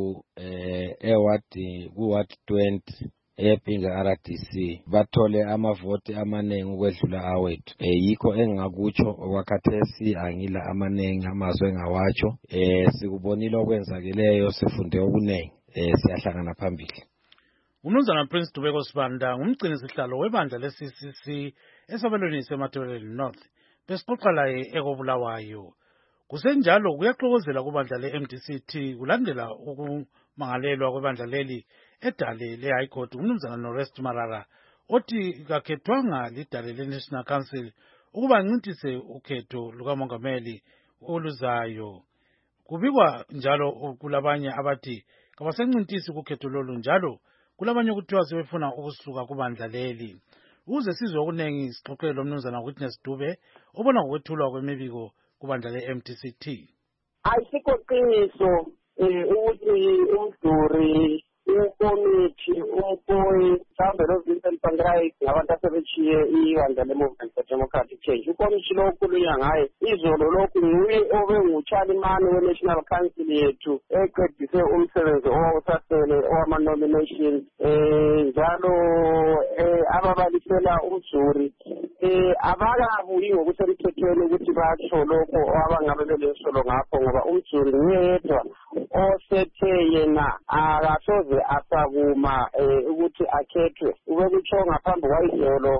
Speaker 21: ku-Ward 20 eBhinga RDC bathole amavoti amaningi ukwedlula awethu. Yikho engingakutsho okwakhathesi angila amaningi amazwe engawatsho. Sikubonile okwenzakeleyo, sifunde okuningi, siyahlangana phambili.
Speaker 16: uMnumzana Prince Dubeko Sibanda ngumgcinisihlalo webandla le-CCC esabelweni seMatabeleland North. Besixoxa laye ekobulawayo. Kusenjalo kuyaxokozela kubandla le-MDC kulandela ukumangalelwa kwebandla leli edale le-High Court uMnumzana Norest Marara othi kakhethwanga lidale le-National Council ukuba ncintise ukhetho lukamongameli oluzayo. Kubikwa njalo kulabanye abathi kabasencintisi kukhetho lolu, njalo kulabanye ukuthiwa sebefuna ukusuka kubandla leli. Uze sizwe okuningi sixoxele loMnumzana Witness Dube obona ngokwethulwa kwemibiko kubandla le-MDC.
Speaker 20: Ayisikho qiniso ukuthi umduri
Speaker 1: ukomiti mhlawumbe noVincent Pangrahi ngabantu asebetshiye ibandla le-Movement for Democratic Change. Ukomiti lo okhulunywa ngaye izolo lokhu nguye obengutshalimane we-National Council yethu eqedise umsebenzi owawusasele owama-nominations njalo ababalisela umzuri abakabuyi ngokusemthethweni ukuthi batsho lokho abangabe belesolo ngakho ngoba umzuri nguye yedwa osethe yena akasoze asakuma ukuthi akhethwe ubekutsho ngaphambi kwayizolo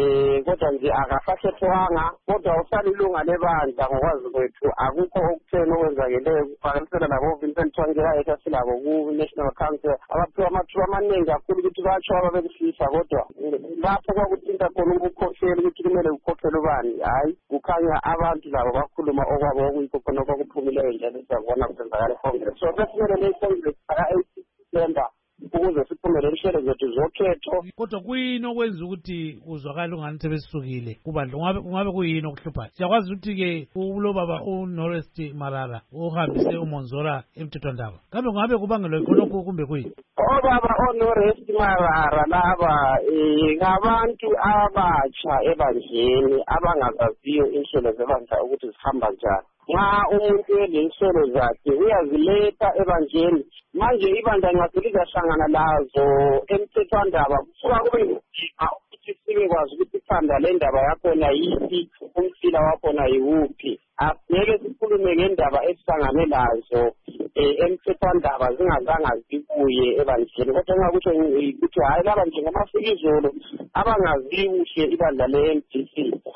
Speaker 1: kodwa nje akasakhethwanga kodwa usalilunga lebandla ngokwazi kwethu akukho okutheni okwenzakeleyo kuphakamisela labo Vincent Pangrahi esasilabo ku-National Council abaphiwa amathuba amaningi kakhulu ukuthi batsho ababekufisa kodwa lapho kwakuthinta khona ubukhokheli ukuthi kumele ukhokhele ubani hayi kukhanya abantu labo bakhuluma okwabo okuyikho khona okwakuphumileyo njalo siyakubona kusenzakala eCongress. So sesimelele iCongress aka-8 December ukuze siphumele inhlelo zethu zokhetho.
Speaker 16: Kodwa kuyini okwenza ukuthi kuzwakala ungani sebesukile kubandla kungabe kuyini okuhluphayo? Siyakwazi ukuthi-ke ulo baba uNorest Marara uhambise uMonzora emthethwandaba kambe kungabe kubangelwa khonokho kumbe kuyini?
Speaker 1: Obaba oNorest Marara laba ngabantu abatsha ebandleni abangazaziyo inhlelo zebandla ukuthi zihamba njani. Nxa umuntu elenhlelo zakhe uyaziletha ebandleni manje ibandla nxa selizahlangana lazo emthethwandaba kusuka kube ngudima ukuthi sibekwazi ukuthi ikhanda lendaba yakhona yiphi umfila wakhona yiwuphi. Ngeke sikhulume ngendaba esihlangane lazo emthethwandaba zingazanga zibuye ebandleni kodwa ngingakutsho ukuthi hayi laba njengamafika izolo abangazi kuhle ibandla le-MDC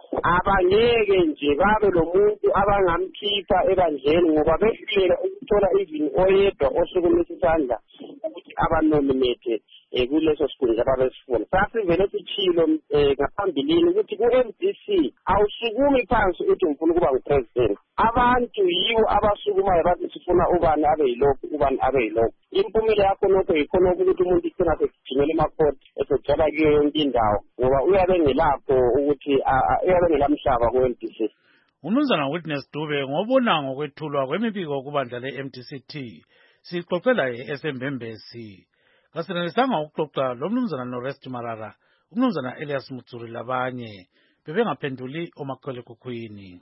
Speaker 1: abangeke nje babe lo muntu abangamkhipha ebandleni ngoba behluleka ukuthola even oyedwa osukumisa isandla ukuthi abanominate kuleso sikhundla ababesifuna. Sasivele sitshilo ngaphambilini ukuthi ku-MDC awusukumi phansi uthi ngifuna ukuba ngupresident. Abantu yiwo abasukumayo bathi sifuna ubani abe yilokhu ubani abe yilokhu. Impumela yakho lokho yikhona ukuthi umuntu igcina sekugijimela emakhoti esegcwala kuyo yonke indawo ngoba uyabe ngelapho ukuthi uyabe ngelamhlaba ku-MDC.
Speaker 16: Umnumzana Witness Dube ngobona ngokwethulwa kwemibiko kubandla le-MDCT sixoxela esembembesi kasenelisanga ukuxoxa lo mnumzana Norest Marara umnumzana Elias Mutsuri labanye bebengaphenduli omakhalekhukhwini.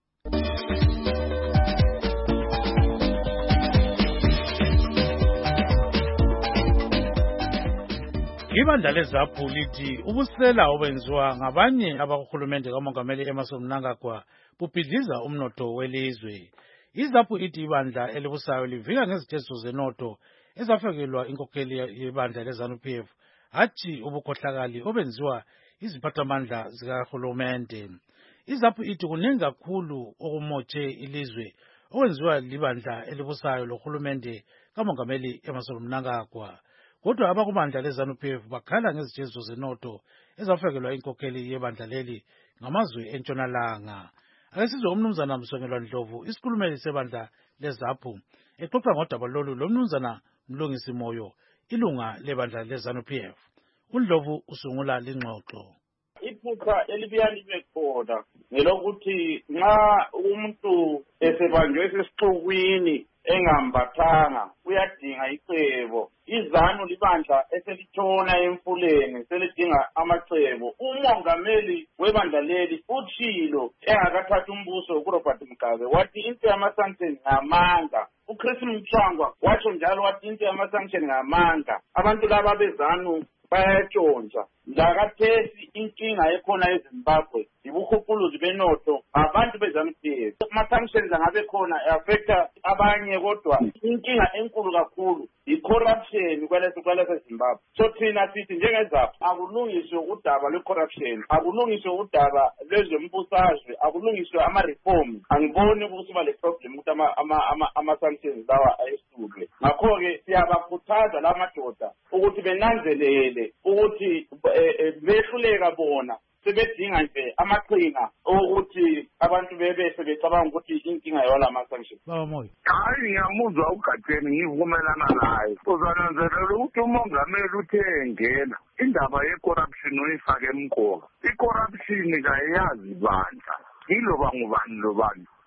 Speaker 16: Ibandla leZAPU lithi ubusela obenziwa ngabanye abakuhulumende kaMongameli Emmerson Mnangagwa bubhidliza umnotho welizwe. IZAPU ithi ibandla elibusayo livika ngezitezo zenotho ezafakelwa inkokheli yebandla leZANU-PF hathi ubukhohlakali obenziwa iziphathamandla zikahulumende. IZAPU ithi kuningi kakhulu okumotshe ilizwe okwenziwa libandla elibusayo lohulumende kaMongameli Emmerson Mnangagwa. Kodwa abakubandla leZANU-PF bakhala ngezitezo zenotho ezafakelwa inkokheli yebandla leli ngamazwe entshonalanga. Ake sizwe umnumzana Msongelwa Ndlovu isikhulumeli sebandla leZAPU exoxa ngodaba lolu lomnumzana Mlungisi Moyo ilunga lebandla leZANU-PF. uNdlovu usungula lingxoxo.
Speaker 20: Iphutha elibuya libe khona ngelokuthi nxa umuntu esebanjwe esesixukwini engambathanga uyadinga icebo. IZANU libandla eselitshona emfuleni selidinga amacebo. Umongameli webandla leli utshilo engakathatha umbuso kuRobert Mugabe wathi into yama-sanction ngamanga. uChris Mchwangwa watsho njalo wathi into yama-sanction ngamanga. Abantu laba beZANU bayatshontsha. Lakathesi inkinga ekhona eZimbabwe ibukhupuluzi benotho abantu beZANU-PF. Ama-sanctions angabe khona affecta abanye kodwa inkinga enkulu kakhulu i-corruption kwalese Zimbabwe. So thina sithi njengeZAPU akulungiswe udaba lwe-corruption, akulungiswe udaba lwezembusazwe, akulungiswe ama-reform. Angiboni ukuthi kuba le-problem ukuthi ama-sanctions lawa ayesulwe. Ngakho-ke siyabakhuthaza la madoda ukuthi benanzelele ukuthi behluleka bona sebedinga nje amaqhinga ukuthi abantu bebese becabanga ukuthi inkinga yawala ama-sanction.
Speaker 16: Baba Moyo.
Speaker 5: Hayi ngiyamuzwa uGatheni ngivumelana naye. Uzananzelela ukuthi umongameli uthe ngena indaba ye-corruption uyifake emqoka. I-corruption kayazi bandla. Yiloba ngubani lobani.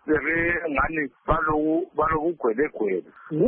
Speaker 6: sebengani balokugwelegwele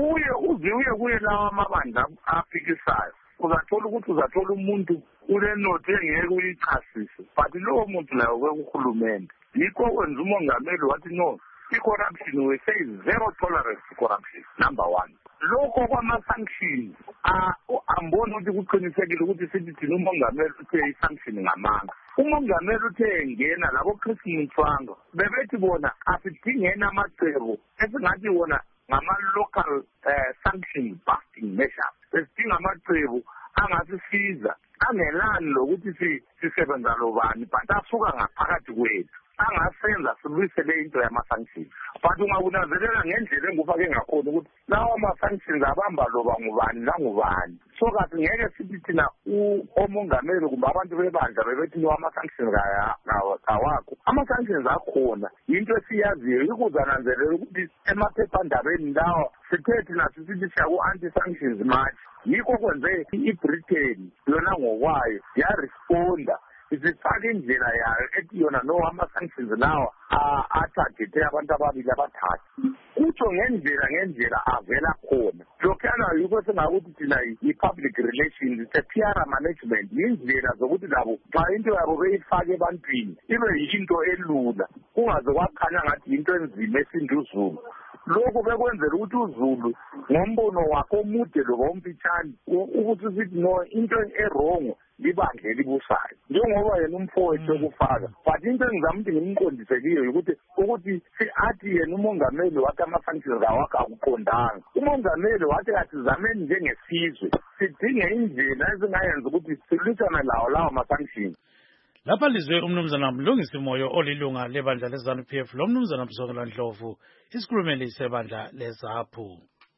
Speaker 6: kuye lawa amabandla afikisayo uzathola umuntu unenothi engeke uyichasise but lowo muntu layo kwekuhulumende yikho kwenza umongameli wathi no i-corruption we say zero tolerance to corruption number one. Lokho kwama-sanctions amboni ukuthi kuqinisekile ukuthi sithi thina umongameli uthe i-sanction ngamanga. Umongameli uthe ngena labo Chris Mtswanga bebethi bona asidingeni amacebo esingathi wona ngama-local sanction busting measures. Esidinga amacebo angasisiza angelani lokuthi sisebenza lobani but asuka ngaphakathi kwethu angasenza sibuyisele into yama-sanctions. But ungakunazelela ngendlela engufake ngakhona ukuthi lawa ama-sanctions abamba loba ngubani langubani. So kathi ngeke sithi thina omongameli kumbe abantu bebandla bebethi no ama-sanctions kawakho. Ama-sanctions akhona into esiyaziyo ikuzananzelela ukuthi emaphephandabeni lawa sithe thina sisithi siyaku-anti-sanctions march. Yikho kwenze i-Britain yona ngokwayo yaresponda isifake indlela yayo ethi yona no ama-sanctions lawa athagethe abantu ababili abathathu. Kutsho ngendlela avela khona. Lokhuyana yikho sengakuthi thina i-public relations, it's a PR management, indlela zokuthi labo xa into yabo beyifake ebantwini ibe yinto elula kungaze kwakhanya ngathi into enzima esinda uZulu. Lokho bekwenzela ukuthi uZulu ngombono wakhe omude loba omfitshane ukuthi sithi no into errong libandla elibusayo njengoba yena umfowethu okufaka. But into engizama ukuthi ngimqondise kiyo ukuthi athi yena umongameli wathi ama-sanctions awakho akuqondanga. Umongameli wathi asizameni njengesizwe sidinge indlela ezingayenza ukuthi silwisane lawo ma-sanctions.
Speaker 16: Lapha lizwe umnumzana Mlungisi Moyo olilunga lebandla leZANU-PF lo mnumzana Mzongelwa Ndlovu isikhulumeli sebandla leZAPHU.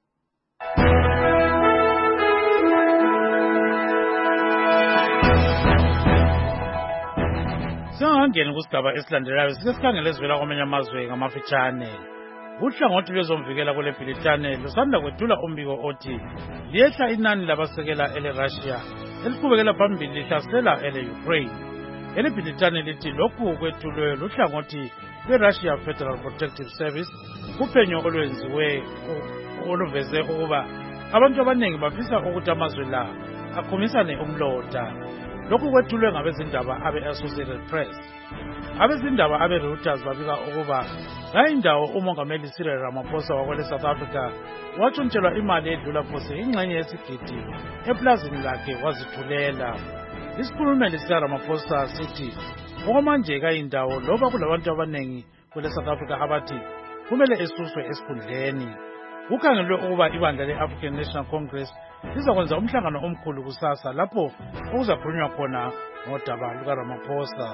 Speaker 16: Singangena kusigaba esilandelayo sike sikhangele ezivela kwamanye amazwe ngamafitshane. Uhlangothi lwezomvikela kule Bhilitane lusanda kwethula umbiko othi liyehla inani labasekela ele-Russia eliqhubekela phambili lihlasela ele-Ukraine. Elebhilitane lithi lokhu kwethulwe luhlangothi lwe-Russia Federal Protective Service kuphenyo olwenziwe oluveze ukuba abantu abaningi bafisa ukuthi amazwe la akhumisane umlota. Lokhu kwethulwe ngabezindaba abe-Associated Press. Abezindaba abe-Reuters babika ukuba ngayindawo umongameli Cyril Ramaphosa wakwele South Africa watshontshelwa imali edlula phose ingxenye yesigidi eplazini lakhe wazithulela. Isikhulumeli sikaRamaphosa sithi okwamanje kayindawo loba kulabantu abanengi kwele South Africa abathi kumele esuswe esikhundleni. Kukhangelwe ukuba ibandla le-African National Congress lizakwenza umhlangano omkhulu kusasa lapho okuzakhulunywa khona ngodaba lukaRamaphosa.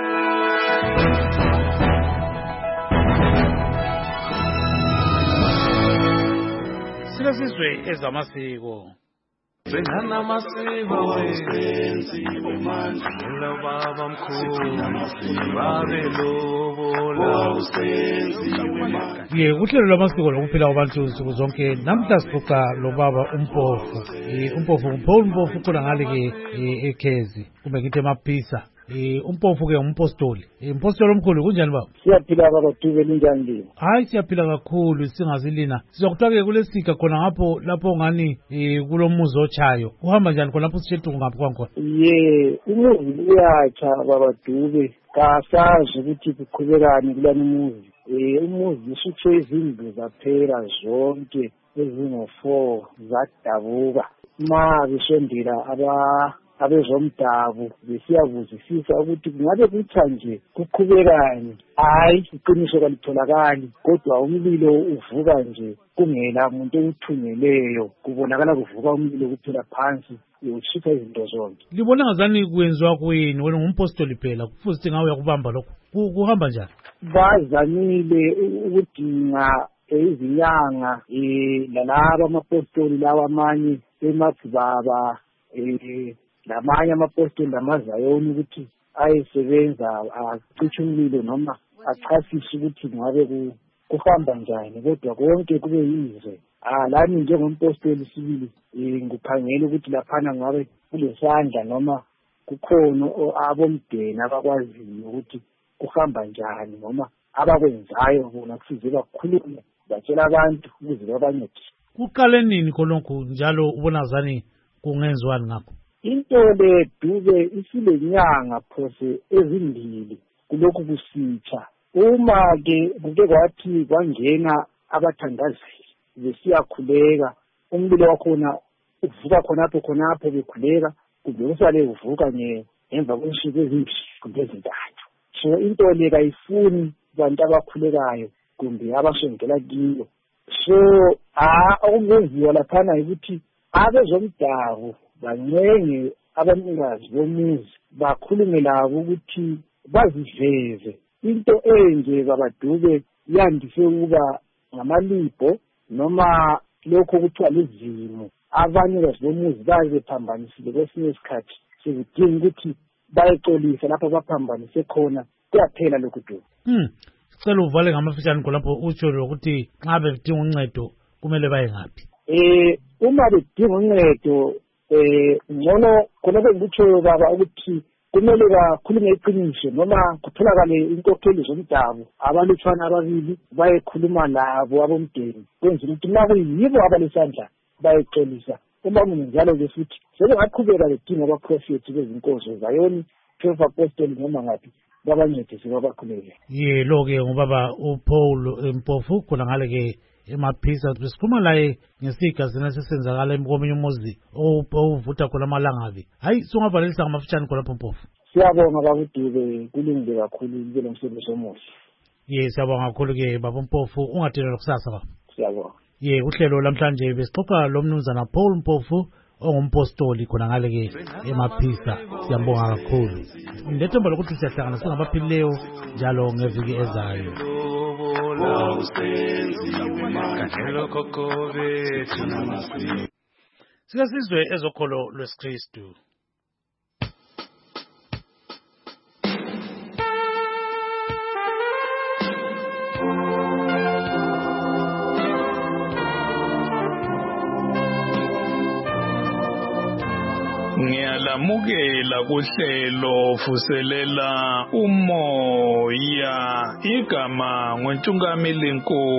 Speaker 16: Silesizwe ezamasiko.
Speaker 7: Sengana masiko senziwe manje baba mkhulu babe lobola usenziwe manje.
Speaker 16: Uhlelo lwamasiko lokuphila kwabantu insuku zonke namhla sixoxa lobaba uMpofu. Umpofu khona ngale ke eKhezi kumbe ngithi emaphisa. Umpofu ke umpostoli. Impostoli omkhulu kunjani baba?
Speaker 22: Siyaphila baba Dube linjani lini?
Speaker 16: Hayi siyaphila kakhulu singazilina. Sizokuthiwa ke kulesika khona ngapho lapho ngani kulomuzi ochayo. Uhamba njani khona lapho sishetu ngapho kwankhona?
Speaker 22: Umuzi uyatsha baba Dube. Kasazi ukuthi kuqhubekani kulani umuzi. Umuzi usuthe izindlu zaphela zonke ezingo-4 zadabuka. Ma bisondela abezomdabu besiyabuzisisa ukuthi kungabe kutsha nje kuqhubekani. Hayi iqiniso kalitholakali kodwa umlilo uvuka nje kungela muntu owuthungeleyo. Kubonakala kuvuka umlilo kuphela phansi ushisa izinto zonke.
Speaker 16: Libona ngazani kwenziwa kuyini wena ngumpostoli phela kufuze ukuthi ngawe uyakubamba lokho kuhamba njani?
Speaker 22: Bazamile ukudinga izinyanga lalaba amapostoli lawa amanye eMathibaba lamanye amapostoli amazayoni ukuthi ayesebenza acishe umlilo noma achasise ukuthi ngabe kuhamba njani kodwa konke kube yize. Lami njengompostoli sibili ngikukhangela ukuthi laphana ngabe kulesandla noma kukhona abomdeni abakwaziyo ukuthi kuhamba njani noma abakwenzayo bona kufuze bakhulume batshela abantu ukuze babancedise.
Speaker 16: Kuqale nini khonokho njalo ubonazani kungenziwani ngakho?
Speaker 22: Into le Dube isilenyanga phose ezimbili kulokhu kusitsha. Uma ke kuke kwathi kwangena abathandazeli besiyakhuleka, umlilo wakhona uvuka khonapho bekhuleka, kumbe usale uvuka ngemva kwensuku ezimbili kumbe ezintathu. So into le kayifuni abantu abakhulekayo kumbe abasondela kiyo. So okungenziwa laphana ukuthi abezomdabu bancenge abanikazi bomuzi bakhulume labo ukuthi baziveze. Into enje babaDube yandise ukuba ngamalibho noma lokho kuthiwa lizimo. Abanikazi bomuzi bazephambanisile kwesinye isikhathi sekudinga ukuthi bayecolisa lapho baphambanise khona kuyaphela lokhu Dube.
Speaker 16: Sicela uvale ngamafishane lapho utsho ukuthi nxa bedinga uncedo kumele baye ngaphi?
Speaker 22: Uma bedinga uncedo ngcono khonapho ngikutsho baba ukuthi kumele bakhulume iqiniso noma kutholakale inkokheli zomdabu abalutshwana ababili bayekhuluma labo abomdeni kwenzela ukuthi nxa kuyibo abalesandla bayecolisa. Uma kunjalo ke futhi sebengaqhubeka bedinga abaprofethi bezinkozo zayoni 12 apostoli noma ngaphi babancedise babakhuleke.
Speaker 16: Lo-ke ngubaba uPaul Mpofu khona ngale ke emaphisa sikhuluma laye ngesigazini sesenzakala komunye umuzi ovutha khona amalangabi. Hayi sungavalelisa ngamafitshane khonapho Mpofu.
Speaker 22: Siyabonga babuDube kulungile kakhulu impilo umsebenzi omuhle.
Speaker 16: Siyabonga kakhulu-ke baba Mpofu, ungadinwa kusasa baba.
Speaker 22: Siyabonga.
Speaker 16: Uhlelo lamhlanje besixoxa lo mnumzana Paul Mpofu ongumpostoli khona ngale-ke emaphisa. Siyambonga kakhulu. Ndethemba lokuthi siyahlangana singabaphilileyo njalo ngeviki ezayo. Sikasizwe ezokholo lwesikristu.
Speaker 3: Ngiyalamukela kuhlelo vuselela umoya igama ngoNtungamili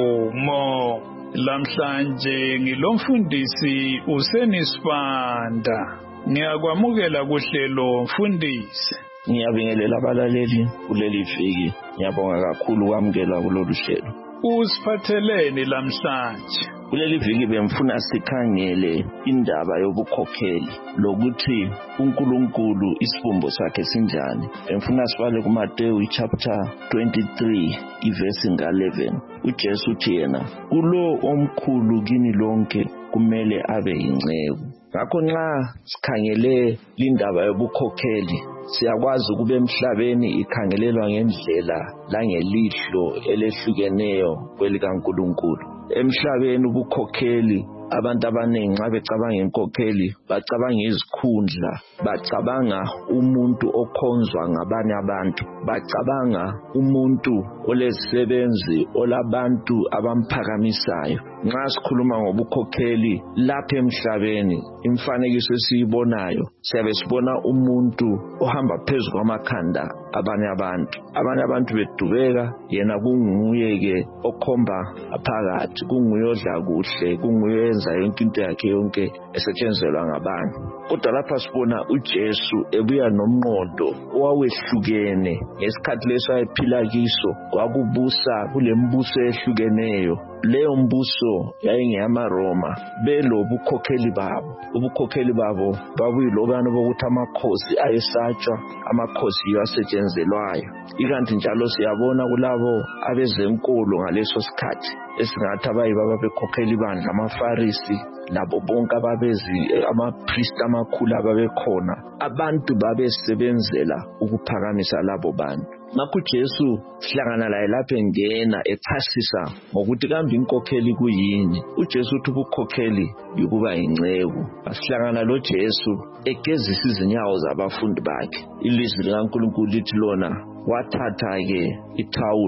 Speaker 3: Nkomo. Lamhlanje ngilomfundisi uSenisibanda. Ngiyakwamukela kuhlelo mfundisi.
Speaker 8: Ngiyabingelela abalaleli kuleli viki. Ngiyabonga kakhulu ukwamukela kulolu hlelo.
Speaker 3: Usiphatheleni lamhlanje?
Speaker 8: Kuleli viki bemfuna sikhangele indaba yobukhokheli lokuthi uNkulunkulu isibumbo sakhe sinjani. Bemfuna sibale kuMateyu chapter 23 iverse 11. uJesu uthi yena kulo omkhulu kini lonke kumele abe yinceku. Ngakho nxa sikhangele indaba yobukhokheli siyakwazi ukube emhlabeni ikhangelelwa ngendlela langelihlo elehlukeneyo kwelikaNkulunkulu. Emhlabeni ubukhokheli abantu abaningi nxa becabanga inkokheli bacabanga izikhundla, bacabanga umuntu okhonzwa ngabanye abantu, bacabanga umuntu olezisebenzi olabantu abamphakamisayo. Nxa sikhuluma ngobukhokheli lapha emhlabeni imfanekiso esiyibonayo siyabe sibona umuntu ohamba phezu kwamakhanda abanye abantu bedubeka, yena kunguye ke okhomba phakathi, kunguye odla kuhle, kunguye enza yonke into yakhe yonke esetshenzelwa ngabanye. Kodwa lapha sibona uJesu ebuya nomnqondo owawehlukene ngesikhathi leso ayephila kiso, wakubusa kulembuso ehlukeneyo. Leyo mbuso yayingeyamaRoma, belobukhokheli babo. Ubukhokheli babo babuyilokano bokuthi amakhosi ayesatshwa, amakhosi asetshenzelwayo. Ikanti njalo siyabona kulabo abezenkolo ngaleso sikhathi esingathi abayibaba bekhokheli bandla amaFarisi labo bonke ababezi amapriest amakhulu ababekhona, abantu babesebenzela ukuphakamisa labo bantu. Ngakho uJesu sihlangana laye lapha engena echasisa ngokuthi kambe inkokheli kuyini. uJesu uthi ubukhokheli yukuba yinceku. Asihlangana lo Jesu egezisa izinyawo zabafundi bakhe. Ilizwi likaNkulunkulu lithi lona wathatha ke ithawulo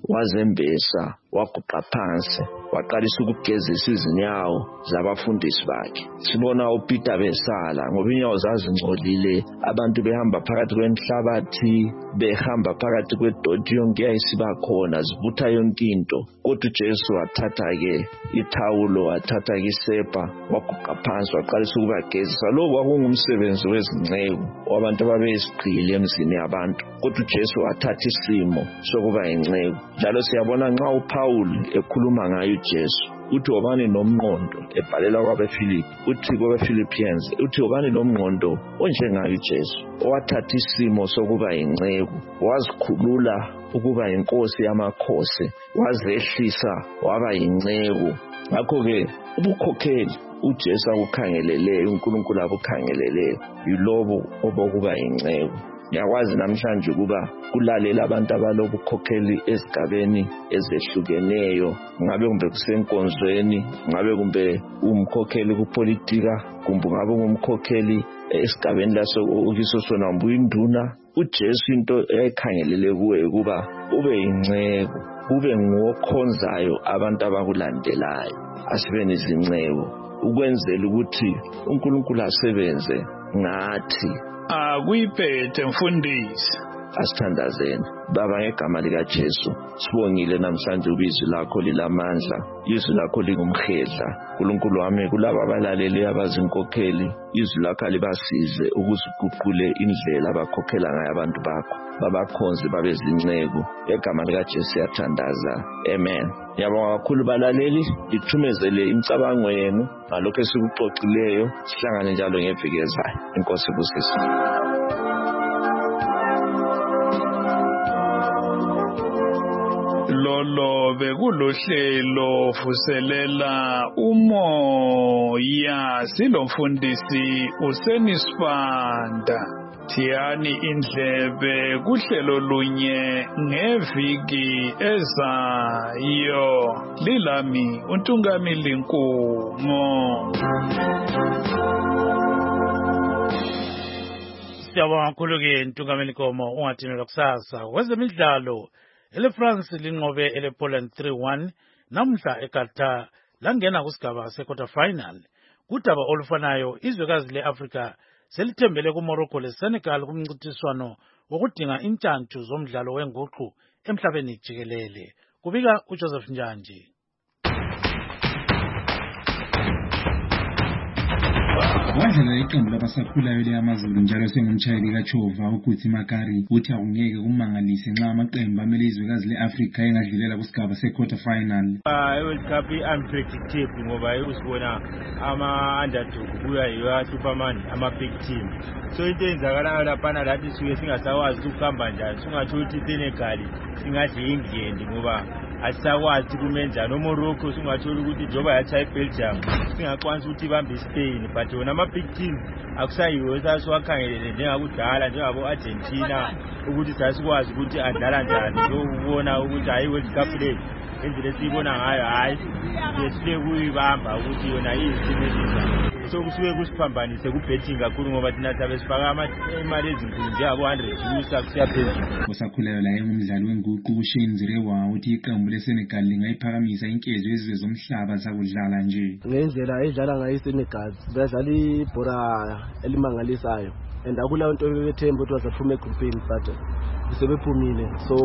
Speaker 8: wazembesa waguqa phansi waqalisa ukugezisa izinyawo zabafundisi bakhe. Sibona uPeter besala ngoba inyawo zazingcolile, abantu behamba phakathi kwenhlabathi, behamba phakathi kwedoti yonke yayisiba khona, zivutha yonke into. Kodwa uJesu wathatha-ke ithawulo, wathatha-ke isepa, waguqa phansi waqalisa ukubagezisa. Lokho kwakungumsebenzi wezinceku wabantu ababeyisigqili emzini yabantu. Kodwa uJesu wathatha isimo sokuba yinceku. Njalo siyabona nxa uPaul ekhuluma ngayo uJesu uthi wobani nomnqondo, ebhalela kwabeFilipi uthi kwabeFilippians uthi wobani nomnqondo onjengayo uJesu, owathatha isimo sokuba yinceku, wazikhulula ukuba inkosi yamakhosi, wazehlisa waba yinceku. Ngakho-ke ubukhokheli uJesu akukhangeleleyo, uNkulunkulu akukhangeleleyo, yilobo obokuba yinceku. Ngiyakwazi namhlanje ukuba kulalela abantu abalobukhokheli ezigabeni ezehlukeneyo, ngabe kumbe kusenkonzweni, ngabe kumbe umkhokheli kupolitika, kumbe ngabe ngumkhokheli esigabeni laso ukiso sona mbuyinduna. uJesu into ekhangelele kuwe ukuba ube yinceku, ube ngokhonzayo abantu abakulandelayo. Asibe nezinceku ukwenzela ukuthi uNkulunkulu asebenze ngathi.
Speaker 3: Akuyiphethe mfundisi.
Speaker 8: Asithandazeni baba ngegama likaJesu, sibongile namhlanje ubizwi lakho lilamandla, izwi lakho lingumhedla. uNkulunkulu wami, kulabo abalaleli abazinkokheli, izwi lakho libasize ukuziguqule indlela abakhokhela ngayo abantu bakho, babakhonze babezinceku. Ngegama likaJesu siyathandaza, amen. Ngiyabonga kakhulu balaleli, lithumezele imicabango yenu ngalokho esikuxoxileyo. Sihlangane njalo ngeviki ezayo. Inkosi ibusise.
Speaker 3: Lolo bekulohlelo vuselela umoya, silomfundisi uSenisibanda. Thiyani indlebe kuhlelo lunye ngeviki ezayo. Lilami uNtungamili Nkumo.
Speaker 16: Siyabonga kakhulu-ke Ntungamili Nkomo, ungathinelwa kusasa. Kwezemidlalo, ele-France linqobe ele-Poland 3-1 namhla eQatar langena kusigaba se-quarter final. Kudaba olufanayo, izwekazi le-Afrika selithembele kuMorocco leSenegal kumncintiswano wokudinga intshantshu zomdlalo wenguqu emhlabeni jikelele. Kubika uJoseph Njanji.
Speaker 10: Wadlala iqembu labasakhulayo le-Amazulu njalo sengumtshayeli kaChova uGuti Magari uthi akungeke kumangalise nxa amaqembu amele izwekazi le-Afrika engadlulela kusigaba se-quarter final.
Speaker 12: I-World Cup i-unpredictable ngoba usibona ama-underdog kuya yiwa Superman, ama-big team. So into enzakalayo laphana lathi suke singasakwazi ukuhamba njani, singatsho ukuthi iSenegal singadli indlendi ngoba asisakwazi kumenza noMorocco, singathola ukuthi njoba yatshaya iBelgium singakwanisa ukuthi ibambe iSpain, but wona ama-big team akusayiwo esasiwakhangelele njengakudala njengabo-Argentina ukuthi sasikwazi ukuthi adlala njani. Sokubona ukuthi hayi i-World Cup le indlela esiyibona ngayo hayi sesihle kuyibamba ukuthi yona iyisimo. So kusuke kusiphambanise kubetting kakhulu ngoba thina sabe sifaka imali ezinkulu njengabo-100 kusiya phezulu.
Speaker 10: Osakhulayo la engumdlali wenguqu uShane Zirewa uthi iqembu leSenegal lingayiphakamisa inkezo yezizwe zomhlaba zakudlala nje.
Speaker 23: Ngendlela edlala ngayo iSenegal bedlala ibhola elimangalisayo and akula into bethemba ukuthi bazaphume egruphini but sebephumile. So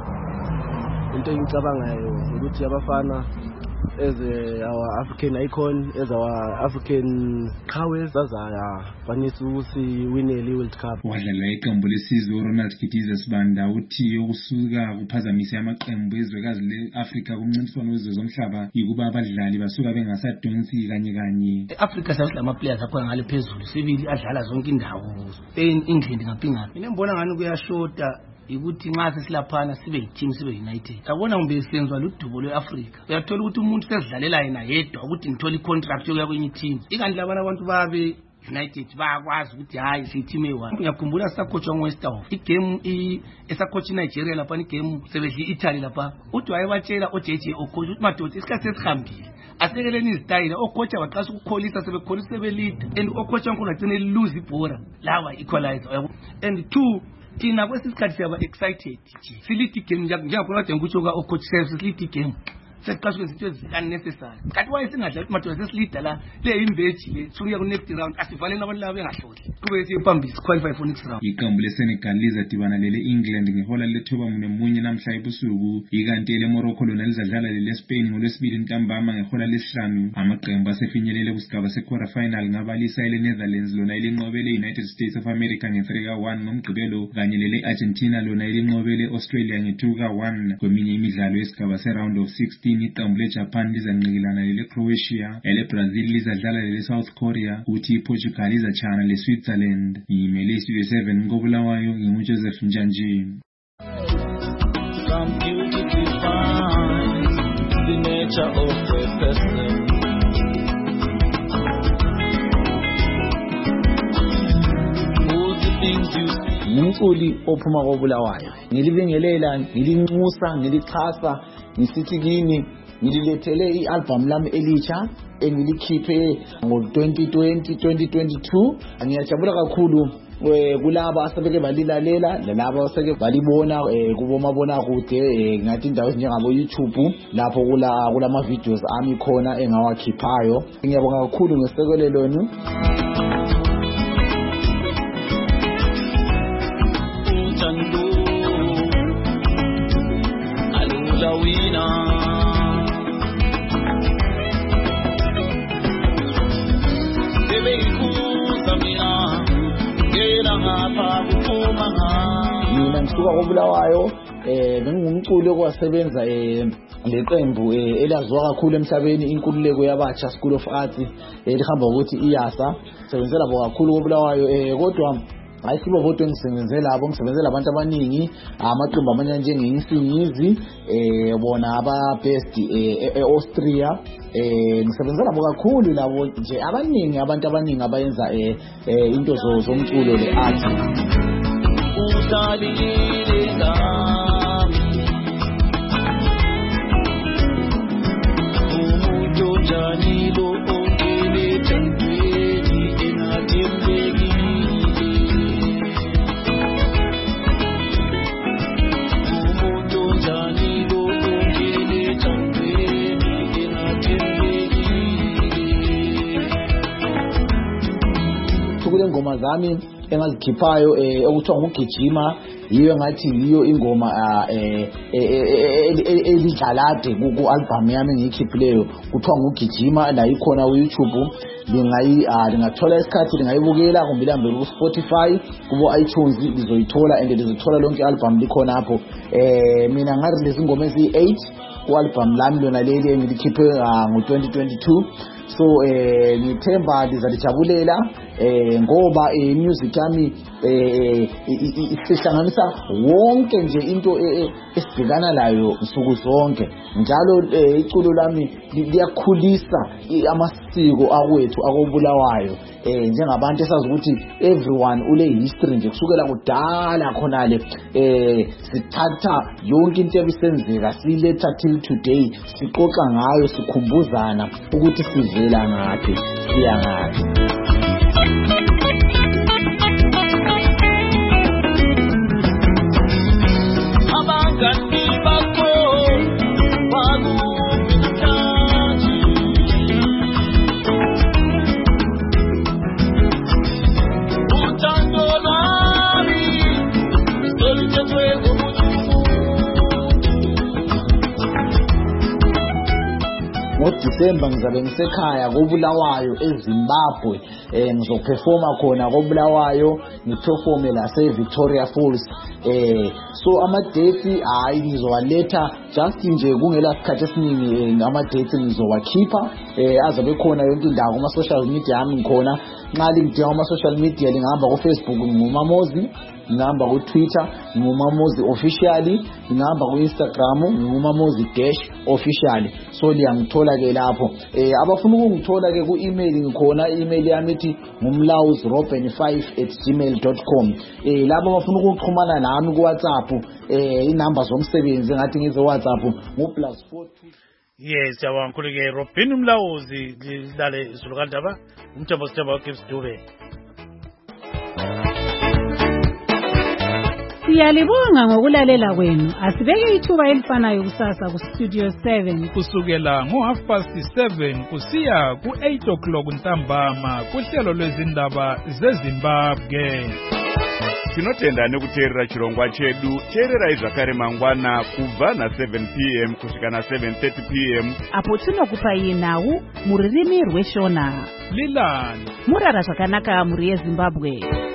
Speaker 23: into engicabangayo ukuthi abafana as our African icon, as our African prowess, fanisa ukuthi winele iWorld Cup.
Speaker 10: Wadlala iqembu lesizwe uRonald Kitiza Sibanda uthi ukusuka kuphazamise amaqembu ezwekazi le-Afrika kumncintiswano wezizwe zomhlaba yikuba abadlali basuka bengasadonsi kanye kanye.
Speaker 24: eAfrika sasilama players apha ngale phezulu sibili adlala zonke indawo Spain, England ngaphinga. Mina ngibona ngani kuyashota ukuthi nxa sesilaphana sibe yiteam sibe united. Yabona kumbe senzwa ludubo lweAfrika. Uyathola ukuthi umuntu sesidlalela yena yedwa ukuthi ngithola icontract yokuya kwenye team. Ikandla abantu babe United bakwazi ukuthi hayi siyiteam eyi-1. Ngiyakhumbula sisakhotshwa ngoWesthoff igame esakhotshwa iNigeria lapha igame sebedla iItaly lapha. Uthi wayebatshela oJJ ocoach ukuthi madoda isikhathi sesihambile asekeleni izitayile ocoach abaqasa ukukholisa sebekholisa sebelida and ocoach wankulu agcine lose ibhola lawa equalizer. And 2 thina kwesisikhathi siyaba excited nje silidi game njengoba kade ngikutsho ka coach Self silidi game sesiqashwe izinto eziunnecessary kanti wayesingadla madoda sesilida la le imbeji le suya ku next round asivaleni abantu laba bengahloli kube siphambili qualify for next round.
Speaker 10: Iqembu leSenegal lizadibana le-England ngehola lethoba munye namhla ebusuku ikanti leMorocco lona lizadlala leSpain ngolwesibili ntambama ngehola lesihlanu. Amaqembu asefinyelele kusigaba se-quarter final ngabalisa leNetherlands lona ilinqobele United States of America nge-3-1 ngomgqibelo kanye le-Argentina lona ilinqobele Australia nge-2-1 kweminye imidlalo yesigaba se-round of 16. Iqembu leJapan lizanqikilana leCroatia, eleBrazil lizadlala leSouth Korea, uthi iPortugal lizachana leSwitzerland. Yimele iStudio 7 ngobulawayo nginguJoseph Njanji.
Speaker 7: Some beauty defines the nature of a person. All the things you see.
Speaker 2: Ngumculi ophuma kobulawayo. Ngilibingelela, ngilinxusa, ngilichasa, ngisithi kini ngililethele i-album lami elitsha engilikhiphe ngo-2022. Ngiyajabula kakhulu kulaba asebeke balilalela lalabo asebeke balibona kubomabona kude ngathi indawo ezinjengabo YouTube lapho kulama videos ami khona engawakhiphayo. Ngiyabonga kakhulu ngesekelelo lenu. Mina ngisuka kobulawayo ngingumculi okwasebenza leqembu elaziwa kakhulu emhlabeni inkululeko yabatsha School of Arts elihamba ukuthi iyasa sebenzela bo kakhulu kobulawayo kodwa ayisibo bodwa ngisebenzela abo ngisebenzela abantu abaningi amaqembu amanye njengeinsinyizi bona aba best eAustria ngisebenzela bo kakhulu labo nje abaningi abantu abaningi abayenza into zomculo leart
Speaker 7: usalile nami umuntu njani lo ongene thandweni engathembeki umuntu njani lo ongene thandweni engathembeki
Speaker 2: kule ngoma zami engazikhiphayo okuthiwa ngugijima yiyo ngathi yiyo ingoma elidlalade ku album yami engiyikhiphileyo kuthiwa ngugijima la ikhona ku YouTube lingathola isikhathi lingayibukela kumbe lihambe ku Spotify kubo iTunes lizoyithola and lizothola lonke album likhona hapo. Mina ngarelease ingoma ezi8 ku album lami lona leli engilikhiphe ngo-2022. So ngithemba lizalijabulela ngoba music yami ihlanganisa wonke nje into esibhekana layo nsuku zonke njalo iculo lami liyakhulisa amasiko akwethu akobulawayo njengabantu esazi ukuthi everyone ule history nje kusukela kudala khonale sithatha yonke into ebisenzeka siletha till today sixoxa ngayo sikhumbuzana ukuthi sivela ngaphi siya ngaphi. Ngo-December ngizabe ngisekhaya kobulawayo eZimbabwe ngizoperforma khona kobulawayo ngiperforme la Victoria Falls. So ama-dates hayi ngizowaletha just nje kungela sikhathi esiningi ama-dates ngizowakhipha azabe khona yonke indawo kuma-social media yami ngikhona. Nxa lingidinga kuma-social media lingahamba ku-Facebook nguMamozi, ngihamba ku-Twitter nguMamozi officially, ngihamba ku-Instagram nguMamozi-officially. So liyangithola ke lapho. Abafuna ukungithola ke ku-email ngikhona i-email yami ethi ngumlawuzi.robben5@gmail.com. Labo abafuna ukuxhumana nami ku-WhatsApp inamba zomsebenzi ngathi ngize WhatsApp ngu+4.
Speaker 16: Yes, siyabonga kakhulu ke Robin Mlawuzi lidlale izulu kandaba umthembo sithemba uGibbs Dube.
Speaker 18: Siyalibonga ngokulalela kwenu. Asibeke ithuba elifanayo kusasa ku Studio 7
Speaker 3: kusukela ngo7:30 kusiya ku8 ntambama kuhlelo lwezindaba zeZimbabwe.
Speaker 9: Tinotenda nekuteerera chirongwa chedu. Teererai zvakare mangwana kubva na7 p.m. kusvika na7:30 p.m.
Speaker 18: apo tinokupai nhau muririmi rweshona.
Speaker 3: Lilani
Speaker 18: murara zvakanaka muri yeZimbabwe.